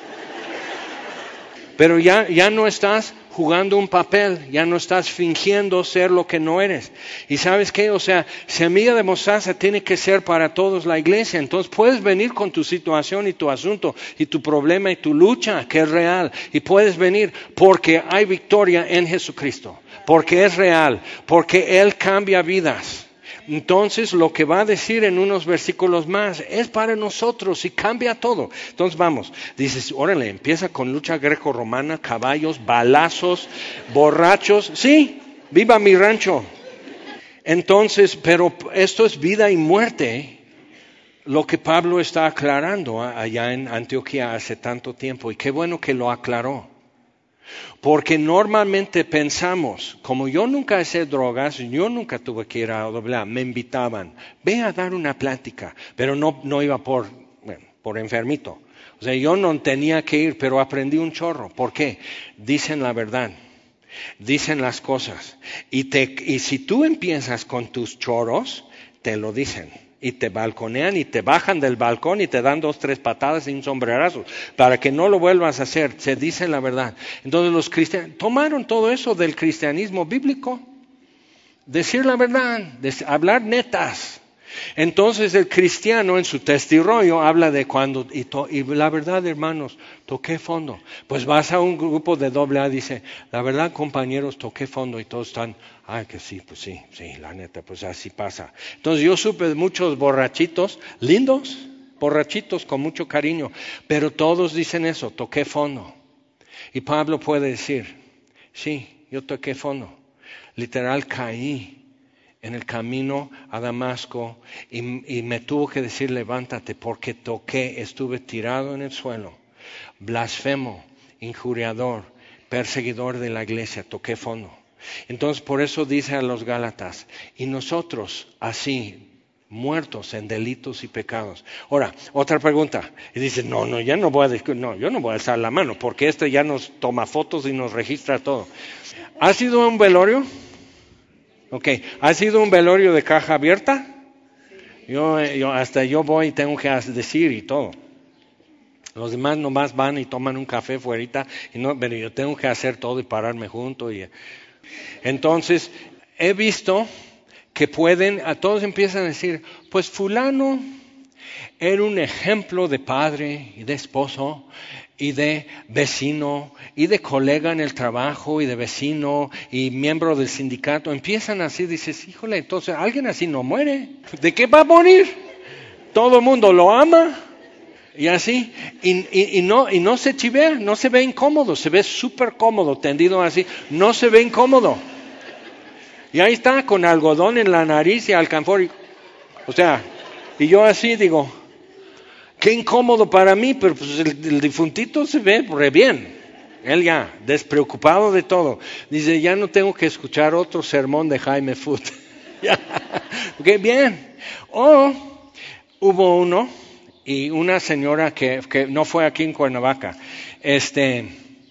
Pero ya, ya no estás jugando un papel, ya no estás fingiendo ser lo que no eres. ¿Y sabes qué? O sea, semilla de mostaza tiene que ser para todos la iglesia. Entonces puedes venir con tu situación y tu asunto y tu problema y tu lucha que es real. Y puedes venir porque hay victoria en Jesucristo, porque es real, porque Él cambia vidas. Entonces lo que va a decir en unos versículos más es para nosotros y cambia todo. Entonces vamos, dices, órale, empieza con lucha greco-romana, caballos, balazos, borrachos. Sí, viva mi rancho. Entonces, pero esto es vida y muerte, lo que Pablo está aclarando allá en Antioquía hace tanto tiempo. Y qué bueno que lo aclaró. Porque normalmente pensamos, como yo nunca hice drogas, yo nunca tuve que ir a doble A, me invitaban, ve a dar una plática, pero no, no iba por, bueno, por enfermito. O sea, yo no tenía que ir, pero aprendí un chorro. ¿Por qué? Dicen la verdad, dicen las cosas. Y, te, y si tú empiezas con tus chorros, te lo dicen. Y te balconean y te bajan del balcón y te dan dos, tres patadas y un sombrerazo para que no lo vuelvas a hacer. Se dice la verdad. Entonces los cristianos tomaron todo eso del cristianismo bíblico. Decir la verdad, hablar netas. Entonces el cristiano en su testirollo habla de cuando, y, to, y la verdad, hermanos, toqué fondo. Pues vas a un grupo de doble A, dice, la verdad, compañeros, toqué fondo, y todos están, ay, que sí, pues sí, sí, la neta, pues así pasa. Entonces yo supe de muchos borrachitos, lindos, borrachitos con mucho cariño, pero todos dicen eso, toqué fondo. Y Pablo puede decir, sí, yo toqué fondo, literal caí en el camino a Damasco y, y me tuvo que decir levántate porque toqué, estuve tirado en el suelo, blasfemo, injuriador, perseguidor de la iglesia, toqué fondo. Entonces por eso dice a los Gálatas, y nosotros así, muertos en delitos y pecados. Ahora, otra pregunta, y dice, no, no, ya no voy a decir, no, yo no voy a alzar la mano porque este ya nos toma fotos y nos registra todo. ¿Ha sido un velorio? Ok, ¿ha sido un velorio de caja abierta? Yo, yo hasta yo voy y tengo que decir y todo. Los demás nomás van y toman un café fuerita, y no, pero yo tengo que hacer todo y pararme junto. Y... Entonces, he visto que pueden, a todos empiezan a decir, pues fulano era un ejemplo de padre y de esposo y de vecino y de colega en el trabajo y de vecino y miembro del sindicato. Empiezan así, dices, híjole, entonces alguien así no muere. ¿De qué va a morir? Todo el mundo lo ama y así. Y, y, y, no, y no se chivea, no se ve incómodo, se ve súper cómodo, tendido así, no se ve incómodo. Y ahí está, con algodón en la nariz y alcanfor. O sea, y yo así digo, qué incómodo para mí, pero pues el, el difuntito se ve re bien. Él ya, despreocupado de todo. Dice, ya no tengo que escuchar otro sermón de Jaime Foot. Ok, bien. O hubo uno, y una señora que, que no fue aquí en Cuernavaca, este,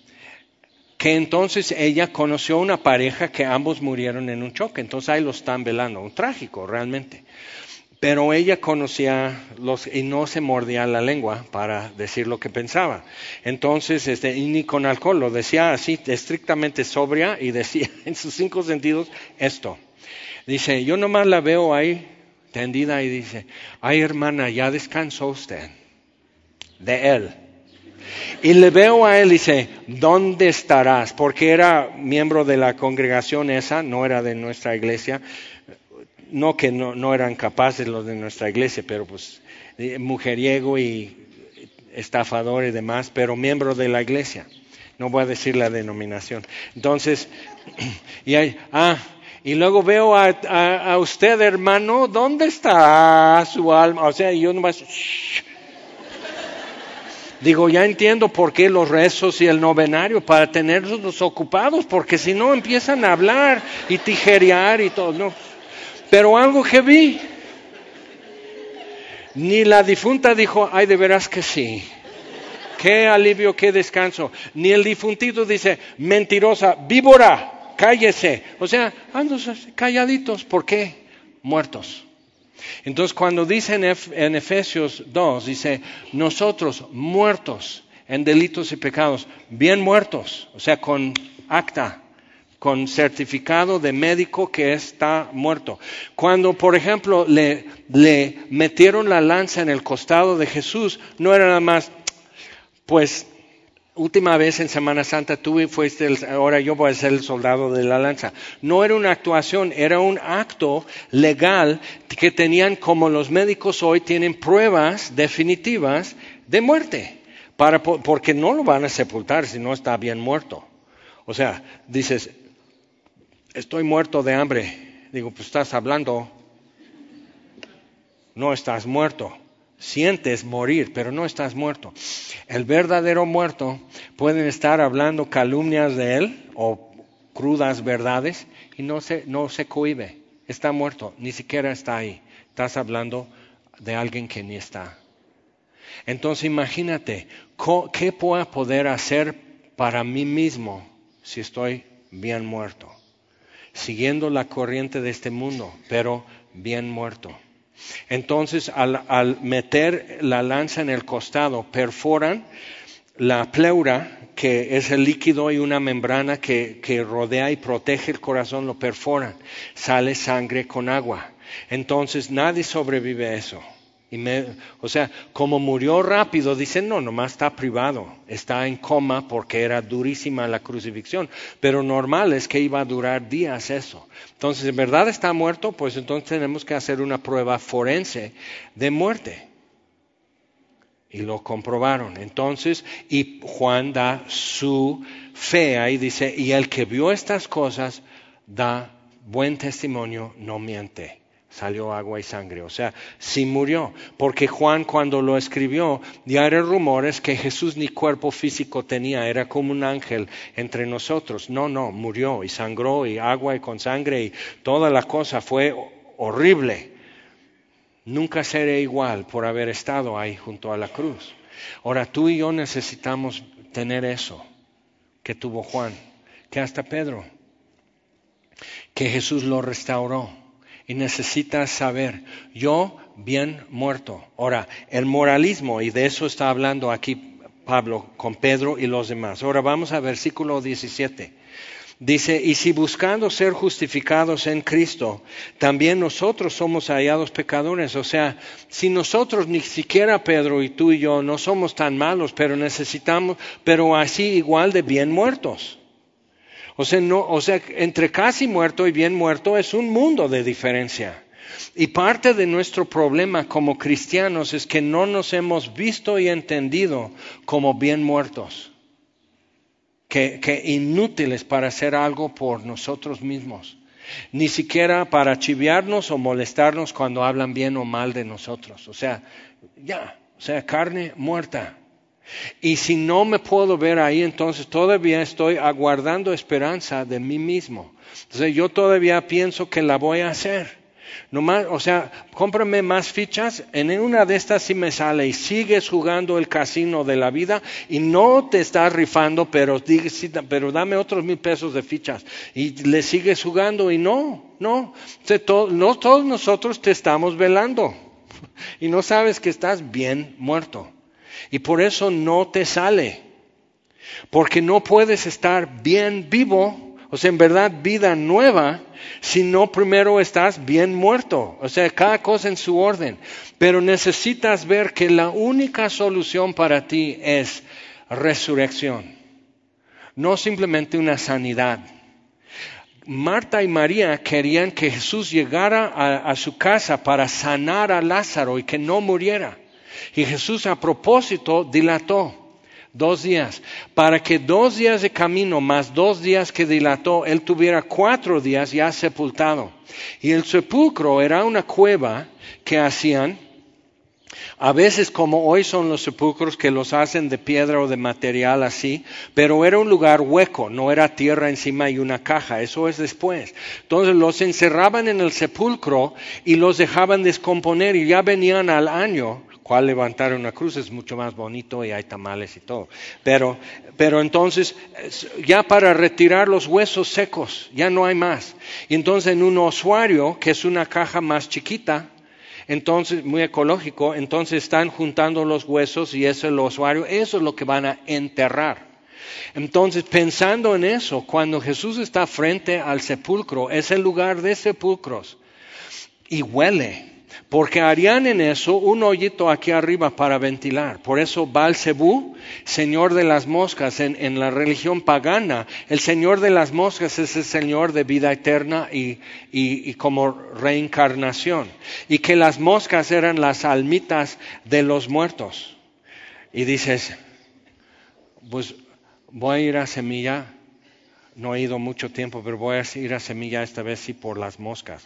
que entonces ella conoció una pareja que ambos murieron en un choque. Entonces ahí lo están velando, un trágico realmente. Pero ella conocía los y no se mordía la lengua para decir lo que pensaba. Entonces, este, y ni con alcohol, lo decía así, estrictamente sobria, y decía en sus cinco sentidos esto. Dice, yo nomás la veo ahí tendida y dice, ay hermana, ya descansó usted de él. Y le veo a él y dice, ¿dónde estarás? Porque era miembro de la congregación esa, no era de nuestra iglesia. No que no, no eran capaces los de nuestra iglesia, pero pues mujeriego y estafador y demás, pero miembro de la iglesia. No voy a decir la denominación. Entonces, y hay, ah, y luego veo a, a, a usted, hermano, ¿dónde está su alma? O sea, yo nomás, shh. Digo, ya entiendo por qué los rezos y el novenario, para tenerlos ocupados, porque si no empiezan a hablar y tijerear y todo, no. Pero algo que vi, ni la difunta dijo, ay, de veras que sí. Qué alivio, qué descanso. Ni el difuntito dice, mentirosa, víbora, cállese. O sea, ando calladitos, ¿por qué? Muertos. Entonces, cuando dice en, Ef- en Efesios dos, dice, nosotros muertos en delitos y pecados, bien muertos, o sea, con acta, con certificado de médico que está muerto. Cuando, por ejemplo, le, le metieron la lanza en el costado de Jesús, no era nada más, pues, última vez en Semana Santa tú fuiste, el, ahora yo voy a ser el soldado de la lanza. No era una actuación, era un acto legal que tenían, como los médicos hoy tienen pruebas definitivas de muerte, para, porque no lo van a sepultar si no está bien muerto. O sea, dices, estoy muerto de hambre. Digo, pues estás hablando, no estás muerto. Sientes morir, pero no estás muerto. El verdadero muerto pueden estar hablando calumnias de él o crudas verdades y no se, no se cohíbe. Está muerto, ni siquiera está ahí. Estás hablando de alguien que ni está. Entonces imagínate, ¿qué puedo poder hacer para mí mismo si estoy bien muerto? Siguiendo la corriente de este mundo, pero bien muerto. Entonces, al, al meter la lanza en el costado, perforan la pleura, que es el líquido y una membrana que, que rodea y protege el corazón, lo perforan. Sale sangre con agua. Entonces, nadie sobrevive a eso. Y me, o sea, como murió rápido, dicen, no, nomás está privado, está en coma porque era durísima la crucifixión, pero normal es que iba a durar días eso. Entonces, ¿en verdad está muerto? Pues entonces tenemos que hacer una prueba forense de muerte. Y lo comprobaron. Entonces, y Juan da su fe ahí, dice, y el que vio estas cosas da buen testimonio, no miente. Salió agua y sangre, o sea, sí murió, porque Juan cuando lo escribió, ya eran rumores que Jesús ni cuerpo físico tenía, era como un ángel entre nosotros. No, no, murió y sangró y agua y con sangre y toda la cosa fue horrible. Nunca seré igual por haber estado ahí junto a la cruz. Ahora tú y yo necesitamos tener eso que tuvo Juan, que hasta Pedro, que Jesús lo restauró. Y necesitas saber, yo bien muerto. Ahora, el moralismo, y de eso está hablando aquí Pablo con Pedro y los demás. Ahora vamos al versículo diecisiete. Dice, y si buscando ser justificados en Cristo, también nosotros somos hallados pecadores. O sea, si nosotros ni siquiera Pedro y tú y yo no somos tan malos, pero necesitamos, pero así igual de bien muertos. O sea, no, o sea, entre casi muerto y bien muerto es un mundo de diferencia. Y parte de nuestro problema como cristianos es que no nos hemos visto y entendido como bien muertos. Que, que inútiles para hacer algo por nosotros mismos. Ni siquiera para chiviarnos o molestarnos cuando hablan bien o mal de nosotros. O sea, ya, o sea, carne muerta. Y si no me puedo ver ahí, entonces todavía estoy aguardando esperanza de mí mismo. Entonces yo todavía pienso que la voy a hacer. Nomás, o sea, cómprame más fichas, en una de estas sí me sale y sigues jugando el casino de la vida y no te estás rifando, pero, pero dame otros mil pesos de fichas y le sigues jugando y no, no, o sea, to, no todos nosotros te estamos velando y no sabes que estás bien muerto. Y por eso no te sale, porque no puedes estar bien vivo, o sea, en verdad vida nueva, si no primero estás bien muerto. O sea, cada cosa en su orden. Pero necesitas ver que la única solución para ti es resurrección, no simplemente una sanidad. Marta y María querían que Jesús llegara a, a su casa para sanar a Lázaro y que no muriera. Y Jesús a propósito dilató Dos días. Para que dos días de camino más dos días que dilató, él tuviera cuatro días ya sepultado. Y el sepulcro era una cueva que hacían, a veces como hoy son los sepulcros que los hacen de piedra o de material así, pero era un lugar hueco, no era tierra encima y una caja, eso es después. Entonces los encerraban en el sepulcro y los dejaban descomponer y ya venían al año. Cual levantar una cruz es mucho más bonito y hay tamales y todo. Pero, pero entonces, ya para retirar los huesos secos, ya no hay más. Y entonces en un osuario, que es una caja más chiquita, entonces muy ecológico, entonces están juntando los huesos y eso es el osuario, eso es lo que van a enterrar. Entonces, pensando en eso, cuando Jesús está frente al sepulcro, es el lugar de sepulcros y huele. Porque harían en eso un hoyito aquí arriba para ventilar. Por eso Baal-Zebú, señor de las moscas, en, en la religión pagana, el señor de las moscas es el señor de vida eterna y, y, y como reencarnación. Y que las moscas eran las almitas de los muertos. Y dices, pues voy a ir a Semilla, no he ido mucho tiempo, pero voy a ir a Semilla esta vez sí por las moscas.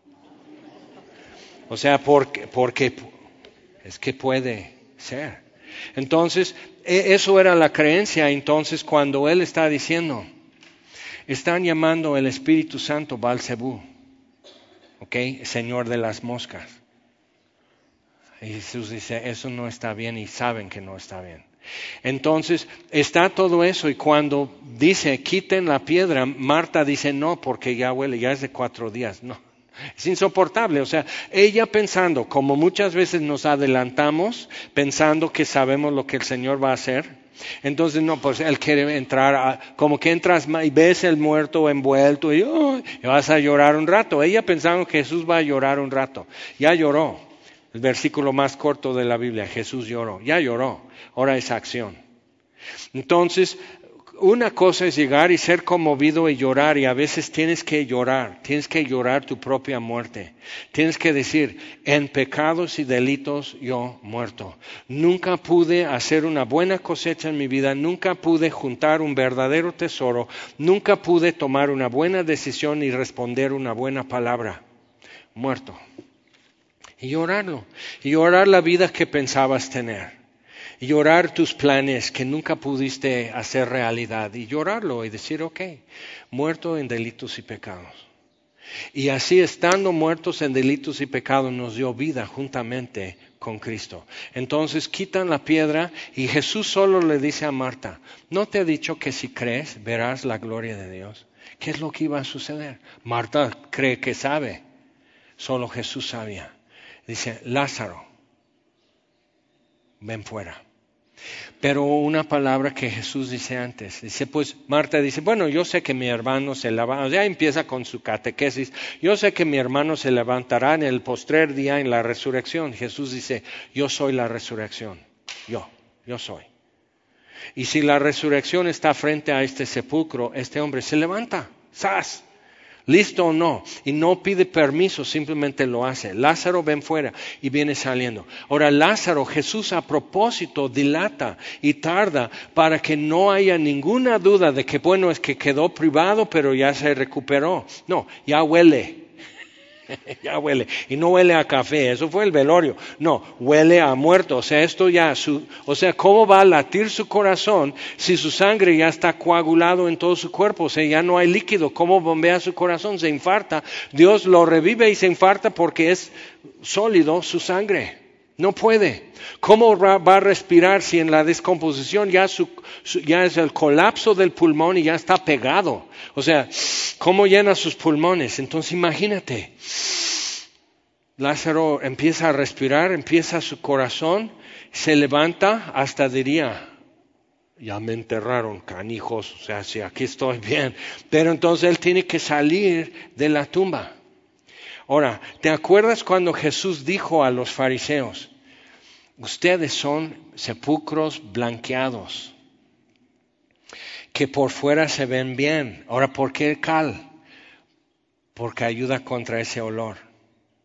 O sea, porque, porque es que puede ser. Entonces, eso era la creencia. Entonces, cuando él está diciendo, están llamando el Espíritu Santo Baal-Zebú, ¿ok? Señor de las moscas. Y Jesús dice, eso no está bien y saben que no está bien. Entonces, está todo eso y cuando dice, quiten la piedra, Marta dice, no, porque ya huele, ya es de cuatro días, no. Es insoportable, o sea, ella pensando, como muchas veces nos adelantamos, pensando que sabemos lo que el Señor va a hacer, entonces no, pues Él quiere entrar, a, como que entras y ves el muerto envuelto y, oh, y vas a llorar un rato. Ella pensando que Jesús va a llorar un rato, ya lloró, el versículo más corto de la Biblia, Jesús lloró, ya lloró, ahora es acción. Entonces, una cosa es llegar y ser conmovido y llorar, y a veces tienes que llorar, tienes que llorar tu propia muerte. Tienes que decir, en pecados y delitos yo muerto. Nunca pude hacer una buena cosecha en mi vida, nunca pude juntar un verdadero tesoro, nunca pude tomar una buena decisión y responder una buena palabra. Muerto. Y llorarlo, y llorar la vida que pensabas tener. Y llorar tus planes que nunca pudiste hacer realidad. Y llorarlo y decir, ok, muerto en delitos y pecados. Y así estando muertos en delitos y pecados nos dio vida juntamente con Cristo. Entonces quitan la piedra y Jesús solo le dice a Marta, ¿no te he dicho que si crees verás la gloria de Dios? ¿Qué es lo que iba a suceder? Marta cree que sabe. Solo Jesús sabía. Dice, Lázaro, ven fuera. Pero una palabra que Jesús dice antes, dice pues, Marta dice, bueno, yo sé que mi hermano se levantará, ya empieza con su catequesis, yo sé que mi hermano se levantará en el postrer día en la resurrección. Jesús dice, yo soy la resurrección, yo, yo soy. Y si la resurrección está frente a este sepulcro, este hombre se levanta, ¡zas! Listo o no, y no pide permiso, simplemente lo hace. Lázaro, ven fuera, y viene saliendo. Ahora Lázaro, Jesús a propósito dilata y tarda para que no haya ninguna duda de que bueno, es que quedó privado pero ya se recuperó. No, ya huele. Ya huele, y no huele a café, eso fue el velorio, no, huele a muerto, o sea, esto ya, su, o sea, ¿cómo va a latir su corazón si su sangre ya está coagulado en todo su cuerpo? O sea, ya no hay líquido, ¿cómo bombea su corazón? Se infarta, Dios lo revive y se infarta porque es sólido su sangre. No puede. ¿Cómo va a respirar si en la descomposición ya, su, su, ya es el colapso del pulmón y ya está pegado? O sea, ¿cómo llena sus pulmones? Entonces imagínate. Lázaro empieza a respirar, empieza su corazón, se levanta, hasta diría, ya me enterraron, canijos, o sea, si aquí estoy bien. Pero entonces él tiene que salir de la tumba. Ahora, ¿te acuerdas cuando Jesús dijo a los fariseos, ustedes son sepulcros blanqueados, que por fuera se ven bien? Ahora, ¿por qué cal? Porque ayuda contra ese olor.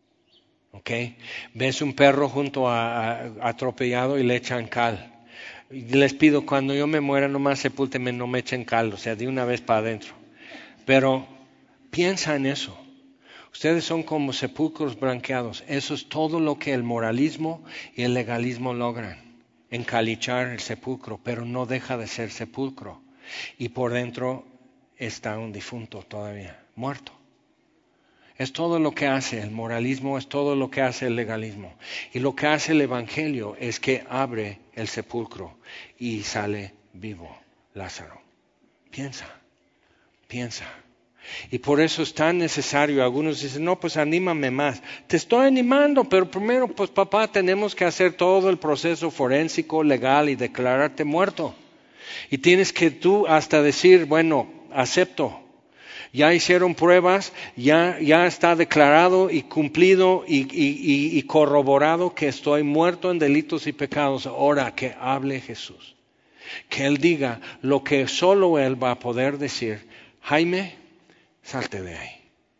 ¿Ok? Ves un perro junto a, a atropellado y le echan cal. Y les pido, cuando yo me muera, nomás sepúltenme, no me echen cal, o sea, de una vez para adentro. Pero piensa en eso. Ustedes son como sepulcros blanqueados. Eso es todo lo que el moralismo y el legalismo logran. Encalichar el sepulcro, pero no deja de ser sepulcro. Y por dentro está un difunto todavía, muerto. Es todo lo que hace el moralismo, es todo lo que hace el legalismo. Y lo que hace el evangelio es que abre el sepulcro y sale vivo Lázaro. Piensa, piensa. Y por eso es tan necesario. Algunos dicen, no, pues anímame más. Te estoy animando, pero primero, pues papá, tenemos que hacer todo el proceso forénsico, legal y declararte muerto. Y tienes que tú hasta decir, bueno, acepto. Ya hicieron pruebas, ya, ya está declarado y cumplido y, y, y, y corroborado que estoy muerto en delitos y pecados. Ahora que hable Jesús. Que Él diga lo que solo Él va a poder decir. Jaime, salte de ahí.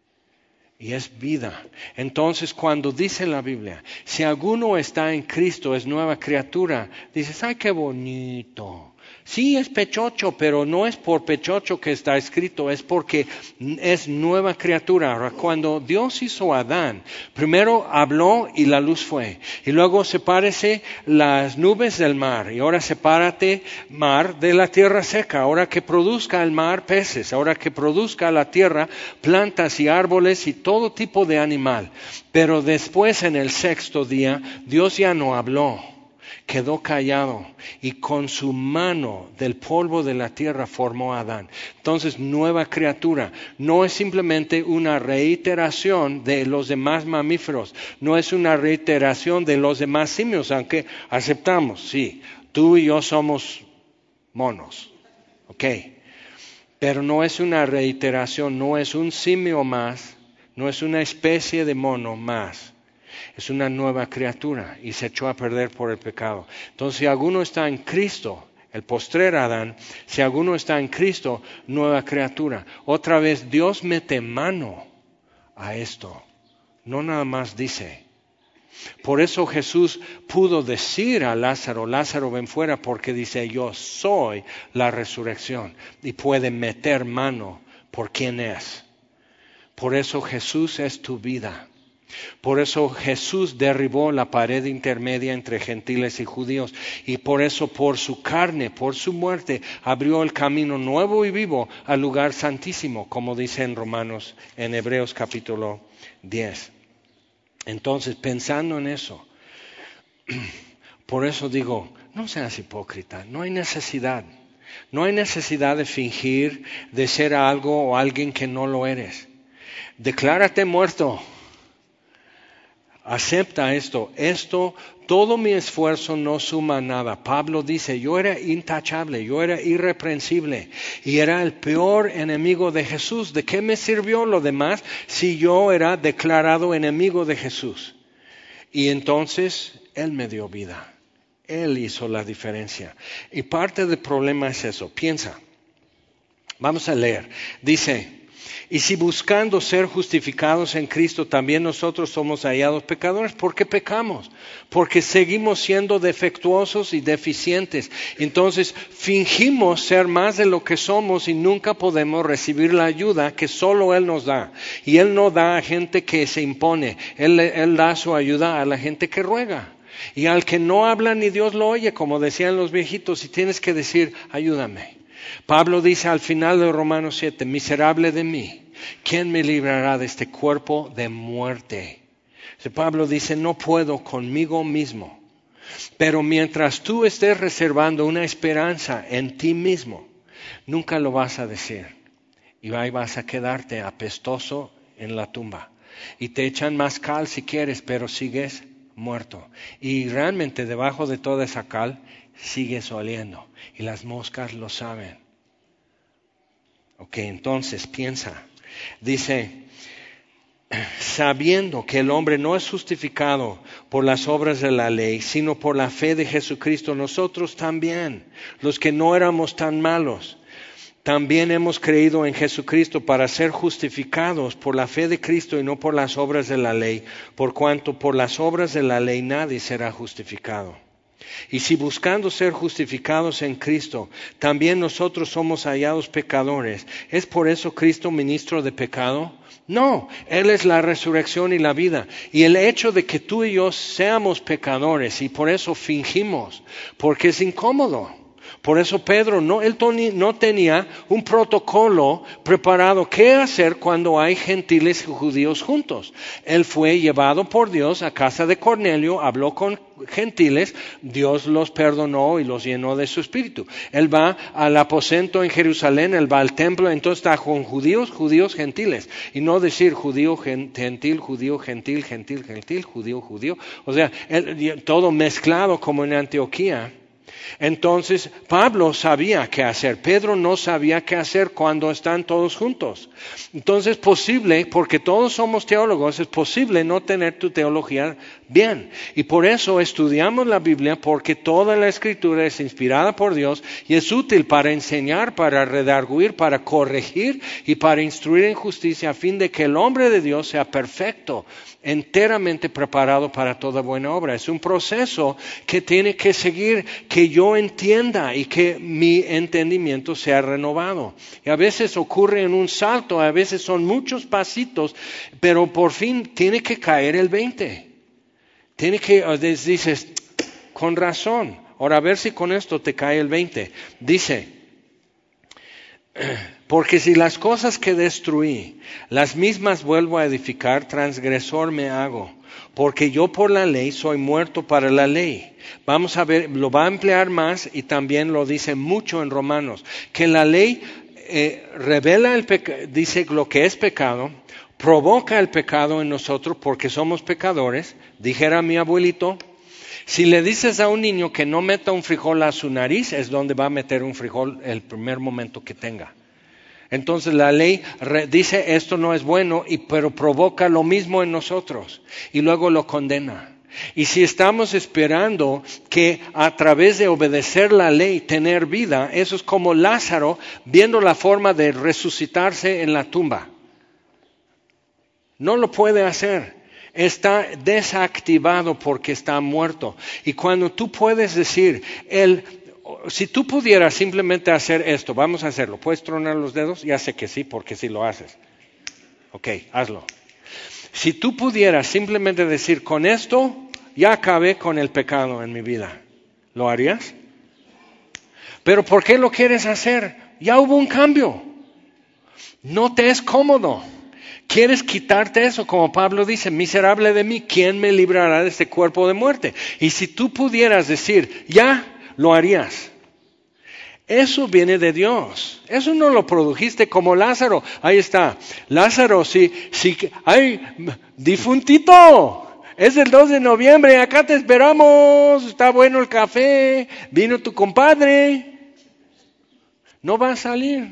Y es vida. Entonces cuando dice la Biblia, si alguno está en Cristo, es nueva criatura, dices, ay, qué bonito. Sí, es pechocho, pero no es por pechocho que está escrito, es porque es nueva criatura. Ahora, cuando Dios hizo a Adán, primero habló y la luz fue. Y luego sepárese las nubes del mar. Y ahora sepárate mar de la tierra seca. Ahora que produzca el mar peces. Ahora que produzca la tierra plantas y árboles y todo tipo de animal. Pero después en el sexto día, Dios ya no habló. Quedó callado y con su mano del polvo de la tierra formó a Adán. Entonces, nueva criatura. No es simplemente una reiteración de los demás mamíferos. No es una reiteración de los demás simios, aunque aceptamos, sí, tú y yo somos monos. Ok. Pero no es una reiteración, no es un simio más, no es una especie de mono más. Es una nueva criatura y se echó a perder por el pecado. Entonces, si alguno está en Cristo, el postrer Adán, si alguno está en Cristo, nueva criatura. Otra vez, Dios mete mano a esto. No nada más dice. Por eso Jesús pudo decir a Lázaro, Lázaro ven fuera, porque dice, yo soy la resurrección. Y puede meter mano por quién es. Por eso Jesús es tu vida. Por eso Jesús derribó la pared intermedia entre gentiles y judíos y por eso por su carne, por su muerte, abrió el camino nuevo y vivo al lugar santísimo, como dice en Romanos, en Hebreos capítulo diez. Entonces, pensando en eso, por eso digo, no seas hipócrita, no hay necesidad. No hay necesidad de fingir de ser algo o alguien que no lo eres. Declárate muerto. Acepta esto, esto, todo mi esfuerzo no suma nada. Pablo dice, yo era intachable, yo era irreprensible y era el peor enemigo de Jesús. ¿De qué me sirvió lo demás si yo era declarado enemigo de Jesús? Y entonces Él me dio vida, Él hizo la diferencia. Y parte del problema es eso, piensa, vamos a leer, dice... Y si buscando ser justificados en Cristo también nosotros somos hallados pecadores, ¿por qué pecamos? Porque seguimos siendo defectuosos y deficientes. Entonces fingimos ser más de lo que somos y nunca podemos recibir la ayuda que solo Él nos da. Y Él no da a gente que se impone, Él, Él da su ayuda a la gente que ruega. Y al que no habla ni Dios lo oye, como decían los viejitos, y tienes que decir, ayúdame. Pablo dice al final de Romanos siete, miserable de mí, ¿quién me librará de este cuerpo de muerte? Pablo dice, no puedo conmigo mismo, pero mientras tú estés reservando una esperanza en ti mismo, nunca lo vas a decir. Y ahí vas a quedarte apestoso en la tumba. Y te echan más cal si quieres, pero sigues muerto. Y realmente debajo de toda esa cal sigues oliendo. Y las moscas lo saben. Ok, entonces piensa. Dice, sabiendo que el hombre no es justificado por las obras de la ley, sino por la fe de Jesucristo, nosotros también, los que no éramos tan malos, también hemos creído en Jesucristo para ser justificados por la fe de Cristo y no por las obras de la ley, por cuanto por las obras de la ley nadie será justificado. Y si buscando ser justificados en Cristo, también nosotros somos hallados pecadores, ¿es por eso Cristo ministro de pecado? No, Él es la resurrección y la vida. Y el hecho de que tú y yo seamos pecadores, y por eso fingimos, porque es incómodo. Por eso Pedro, no, él no tenía un protocolo preparado qué hacer cuando hay gentiles y judíos juntos. Él fue llevado por Dios a casa de Cornelio, habló con gentiles, Dios los perdonó y los llenó de su espíritu. Él va al aposento en Jerusalén, él va al templo, entonces está con judíos, judíos, gentiles. Y no decir judío, gentil, judío, gentil, gentil, gentil, judío, judío. O sea, él, todo mezclado como en Antioquía. Entonces Pablo sabía qué hacer, Pedro no sabía qué hacer cuando están todos juntos. Entonces es posible, porque todos somos teólogos, es posible no tener tu teología bien. Y por eso estudiamos la Biblia, porque toda la Escritura es inspirada por Dios y es útil para enseñar, para redarguir, para corregir y para instruir en justicia, a fin de que el hombre de Dios sea perfecto, enteramente preparado para toda buena obra. Es un proceso que tiene que seguir, que yo entienda y que mi entendimiento sea renovado. Y a veces ocurre en un salto, a veces son muchos pasitos, pero por fin tiene que caer el veinte. Tiene que, dices, con razón. Ahora a ver si con esto te cae el veinte. Dice, porque si las cosas que destruí, las mismas vuelvo a edificar, transgresor me hago, porque yo por la ley soy muerto para la ley. Vamos a ver, lo va a emplear más y también lo dice mucho en Romanos, que la ley eh, revela el pecado, dice lo que es pecado, provoca el pecado en nosotros porque somos pecadores. Dijera mi abuelito, si le dices a un niño que no meta un frijol a su nariz, es donde va a meter un frijol el primer momento que tenga. Entonces la ley re, dice esto no es bueno, y, pero provoca lo mismo en nosotros y luego lo condena. Y si estamos esperando que a través de obedecer la ley tener vida, eso es como Lázaro viendo la forma de resucitarse en la tumba. No lo puede hacer. Está desactivado porque está muerto. Y cuando tú puedes decir, el, si tú pudieras simplemente hacer esto, vamos a hacerlo. ¿Puedes tronar los dedos? Ya sé que sí, porque sí lo haces. Ok, hazlo. Si tú pudieras simplemente decir, con esto ya acabé con el pecado en mi vida, ¿lo harías? Pero ¿por qué lo quieres hacer? Ya hubo un cambio. No te es cómodo. ¿Quieres quitarte eso? Como Pablo dice, miserable de mí, ¿quién me librará de este cuerpo de muerte? Y si tú pudieras decir, ya, lo harías. Eso viene de Dios. Eso no lo produjiste como Lázaro. Ahí está. Lázaro, sí, sí, ay, difuntito. Es el dos de noviembre, acá te esperamos. Está bueno el café. Vino tu compadre. No va a salir.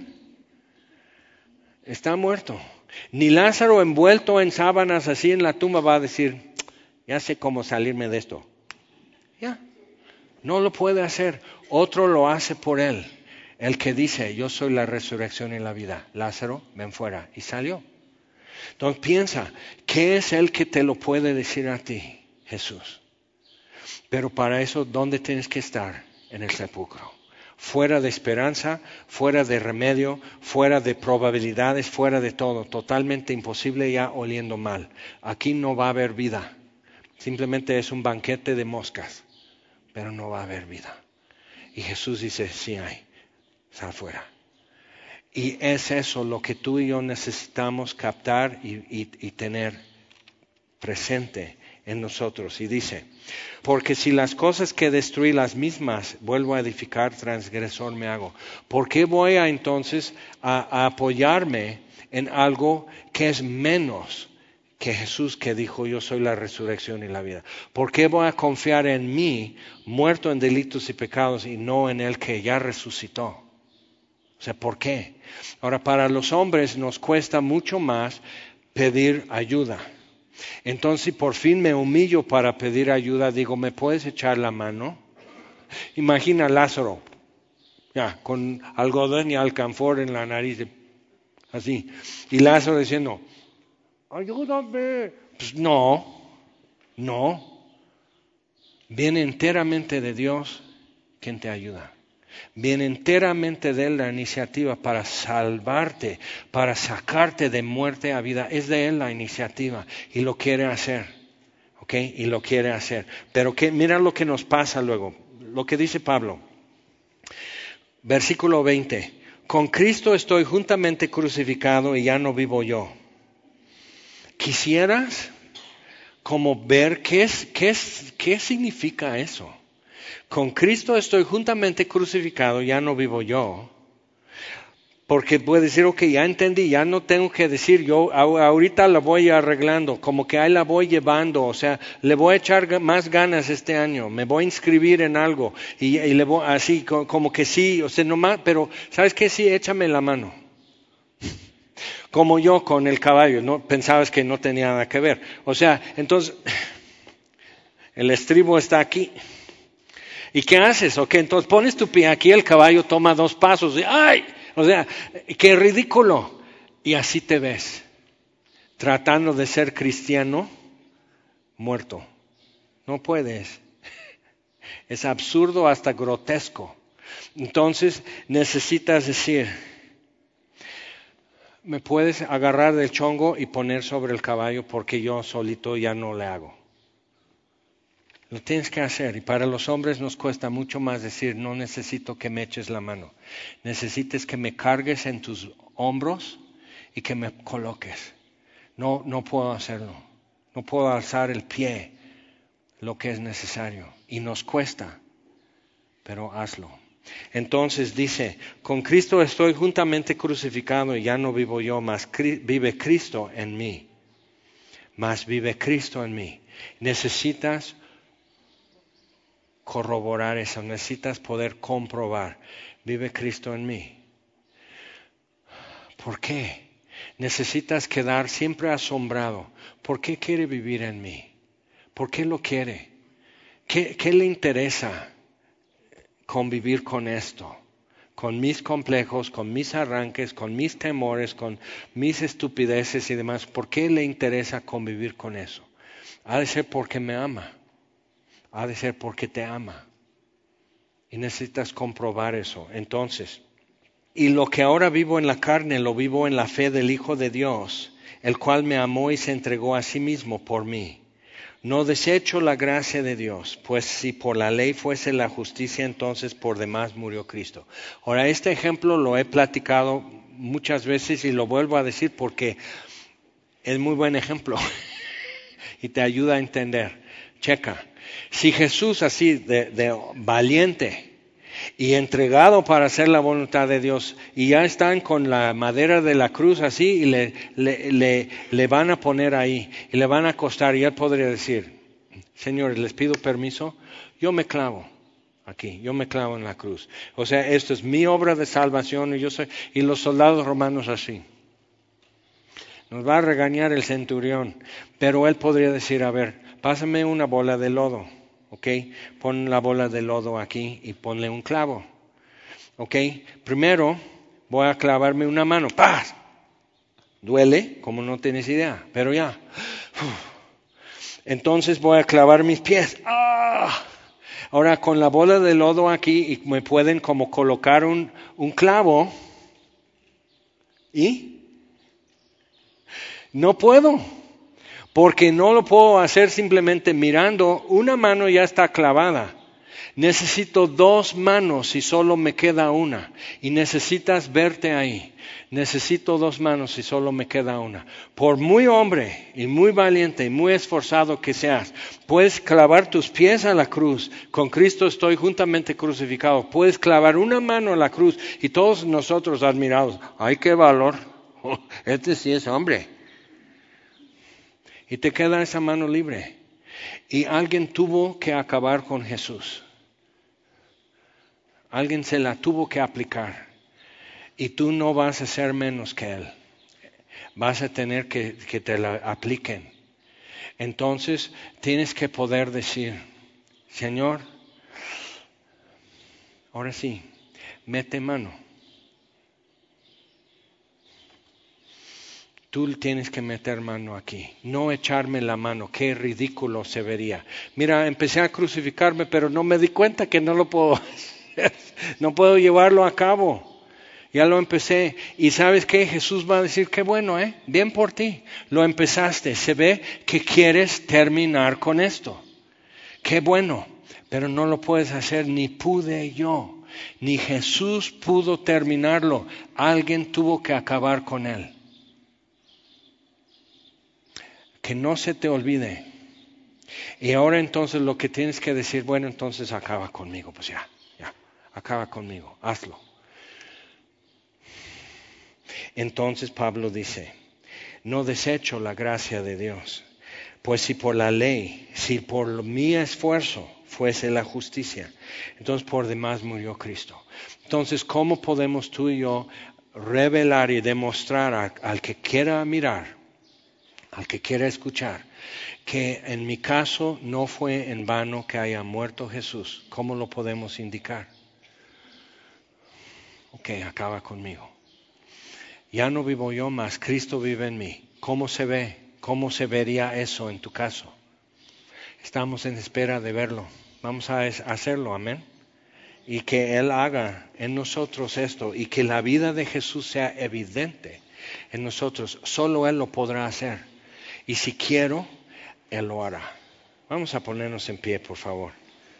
Está muerto. Ni Lázaro envuelto en sábanas así en la tumba va a decir, ya sé cómo salirme de esto. Ya, no lo puede hacer. Otro lo hace por él. El que dice, yo soy la resurrección y la vida. Lázaro, ven fuera. Y salió. Entonces piensa, ¿qué es el que te lo puede decir a ti? Jesús. Pero para eso, ¿dónde tienes que estar? En el sepulcro. Fuera de esperanza, fuera de remedio, fuera de probabilidades, fuera de todo, totalmente imposible, ya oliendo mal. Aquí no va a haber vida, simplemente es un banquete de moscas, pero no va a haber vida. Y Jesús dice, sí hay, sal fuera. Y es eso lo que tú y yo necesitamos captar y, y, y tener presente en nosotros. Y dice, porque si las cosas que destruí las mismas vuelvo a edificar, transgresor me hago. ¿Por qué voy a entonces a, a apoyarme en algo que es menos que Jesús, que dijo yo soy la resurrección y la vida? ¿Por qué voy a confiar en mí, muerto en delitos y pecados, y no en el que ya resucitó? O sea, ¿por qué? Ahora, para los hombres nos cuesta mucho más pedir ayuda. Entonces, si por fin me humillo para pedir ayuda, digo, ¿me puedes echar la mano? Imagina a Lázaro, ya, con algodón y alcanfor en la nariz, así. Y Lázaro diciendo, ayúdame. Pues no, no. Viene enteramente de Dios quien te ayuda. Viene enteramente de Él la iniciativa para salvarte, para sacarte de muerte a vida. Es de Él la iniciativa y lo quiere hacer. ¿Ok? Y lo quiere hacer. Pero que, mira lo que nos pasa luego. Lo que dice Pablo. Versículo veinte. Con Cristo estoy juntamente crucificado y ya no vivo yo. ¿Quisieras como ver qué es, qué es, qué significa eso? Con Cristo estoy juntamente crucificado, ya no vivo yo. Porque puede decir, ok, ya entendí, ya no tengo que decir, yo ahorita la voy arreglando, como que ahí la voy llevando, o sea, le voy a echar más ganas este año, me voy a inscribir en algo, y, y le voy así, como que sí, o sea, nomás, pero, ¿sabes qué? Sí, échame la mano. Como yo con el caballo, ¿no? Pensabas que no tenía nada que ver. O sea, entonces, el estribo está aquí. ¿Y qué haces? Ok, entonces pones tu pie aquí, el caballo toma dos pasos, y ¡ay! O sea, qué ridículo. Y así te ves, tratando de ser cristiano, muerto. No puedes. Es absurdo hasta grotesco. Entonces necesitas decir, me puedes agarrar del chongo y poner sobre el caballo porque yo solito ya no le hago. Lo tienes que hacer y para los hombres nos cuesta mucho más decir, no necesito que me eches la mano. Necesitas que me cargues en tus hombros y que me coloques. No, no puedo hacerlo. No puedo alzar el pie lo que es necesario. Y nos cuesta, pero hazlo. Entonces dice, con Cristo estoy juntamente crucificado y ya no vivo yo, mas vive Cristo en mí. Mas vive Cristo en mí. Necesitas corroborar eso, necesitas poder comprobar, vive Cristo en mí. ¿Por qué? Necesitas quedar siempre asombrado. ¿Por qué quiere vivir en mí? ¿Por qué lo quiere? ¿Qué, qué le interesa convivir con esto? Con mis complejos, con mis arranques, con mis temores, con mis estupideces y demás. ¿Por qué le interesa convivir con eso? Ha de ser porque me ama. Ha de ser porque te ama. Y necesitas comprobar eso. Entonces, y lo que ahora vivo en la carne, lo vivo en la fe del Hijo de Dios, el cual me amó y se entregó a sí mismo por mí. No desecho la gracia de Dios, pues si por la ley fuese la justicia, entonces por demás murió Cristo. Ahora, este ejemplo lo he platicado muchas veces y lo vuelvo a decir porque es muy buen ejemplo y te ayuda a entender. Checa, si Jesús así de, de valiente y entregado para hacer la voluntad de Dios, y ya están con la madera de la cruz así, y le, le, le, le van a poner ahí, y le van a acostar, y él podría decir, señores, les pido permiso, yo me clavo aquí, yo me clavo en la cruz. O sea, esto es mi obra de salvación, y yo soy, y los soldados romanos así. Nos va a regañar el centurión, pero él podría decir, a ver, pásame una bola de lodo. ¿Ok? Pon la bola de lodo aquí y ponle un clavo. ¿Ok? Primero voy a clavarme una mano. ¡Paz! Duele, como no tienes idea, pero ya. Entonces voy a clavar mis pies. ¡Ah! Ahora con la bola de lodo aquí y me pueden como colocar un, un clavo. ¿Y? No puedo. Porque no lo puedo hacer simplemente mirando, una mano ya está clavada. Necesito dos manos y solo me queda una. Y necesitas verte ahí. Necesito dos manos y solo me queda una. Por muy hombre y muy valiente y muy esforzado que seas, puedes clavar tus pies a la cruz. Con Cristo estoy juntamente crucificado. Puedes clavar una mano a la cruz y todos nosotros admirados. ¡Ay, qué valor! Este sí es hombre. Y te queda esa mano libre. Y alguien tuvo que acabar con Jesús. Alguien se la tuvo que aplicar. Y tú no vas a ser menos que Él. Vas a tener que, que te la apliquen. Entonces tienes que poder decir, Señor, ahora sí, mete mano. Tú tienes que meter mano aquí, no echarme la mano, qué ridículo se vería. Mira, empecé a crucificarme, pero no me di cuenta que no lo puedo hacer, no puedo llevarlo a cabo. Ya lo empecé y ¿sabes qué? Jesús va a decir, qué bueno, ¿eh? Bien por ti, lo empezaste, se ve que quieres terminar con esto. Qué bueno, pero no lo puedes hacer, ni pude yo, ni Jesús pudo terminarlo, alguien tuvo que acabar con él. Que no se te olvide. Y ahora entonces lo que tienes que decir, bueno, entonces acaba conmigo, pues ya, ya, acaba conmigo, hazlo. Entonces Pablo dice, no desecho la gracia de Dios, pues si por la ley, si por mi esfuerzo fuese la justicia, entonces por demás murió Cristo. Entonces, ¿cómo podemos tú y yo revelar y demostrar a, al que quiera mirar, al que quiera escuchar, que en mi caso no fue en vano que haya muerto Jesús? ¿Cómo lo podemos indicar? Ok, acaba conmigo. Ya no vivo yo más, Cristo vive en mí. ¿Cómo se ve? ¿Cómo se vería eso en tu caso? Estamos en espera de verlo. Vamos a hacerlo, amén. Y que Él haga en nosotros esto y que la vida de Jesús sea evidente en nosotros. Solo Él lo podrá hacer. Y si quiero, Él lo hará. Vamos a ponernos en pie, por favor.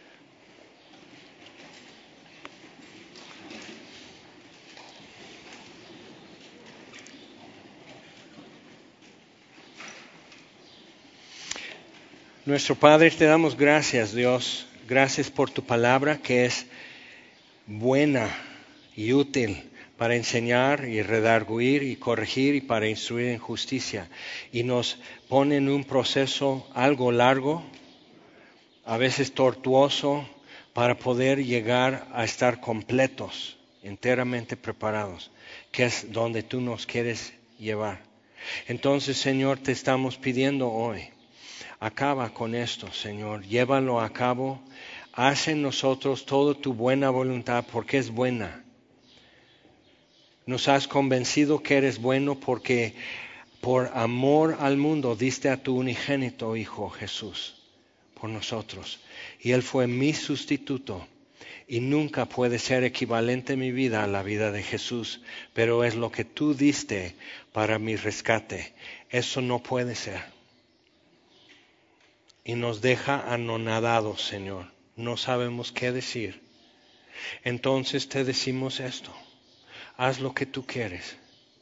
Nuestro Padre, te damos gracias, Dios. Gracias por tu palabra que es buena y útil para enseñar y redarguir y corregir y para instruir en justicia. Y nos pone en un proceso algo largo, a veces tortuoso, para poder llegar a estar completos, enteramente preparados, que es donde tú nos quieres llevar. Entonces, Señor, te estamos pidiendo hoy, acaba con esto, Señor, llévalo a cabo, haz en nosotros toda tu buena voluntad, porque es buena. Nos has convencido que eres bueno porque por amor al mundo diste a tu unigénito Hijo Jesús por nosotros. Y Él fue mi sustituto y nunca puede ser equivalente mi vida a la vida de Jesús, pero es lo que tú diste para mi rescate. Eso no puede ser. Y nos deja anonadados, Señor. No sabemos qué decir. Entonces te decimos esto. Haz lo que tú quieres.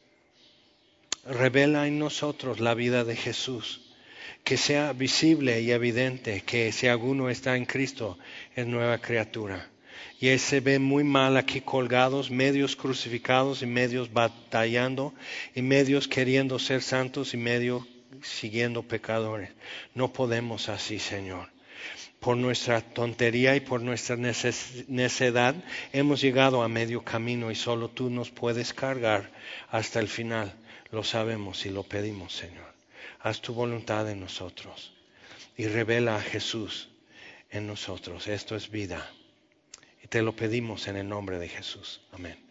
Revela en nosotros la vida de Jesús. Que sea visible y evidente que si alguno está en Cristo es nueva criatura. Y Él se ve muy mal aquí colgados, medios crucificados y medios batallando y medios queriendo ser santos y medios siguiendo pecadores. No podemos así, Señor. Por nuestra tontería y por nuestra necedad hemos llegado a medio camino y solo tú nos puedes cargar hasta el final. Lo sabemos y lo pedimos, Señor. Haz tu voluntad en nosotros y revela a Jesús en nosotros. Esto es vida. Y te lo pedimos en el nombre de Jesús. Amén.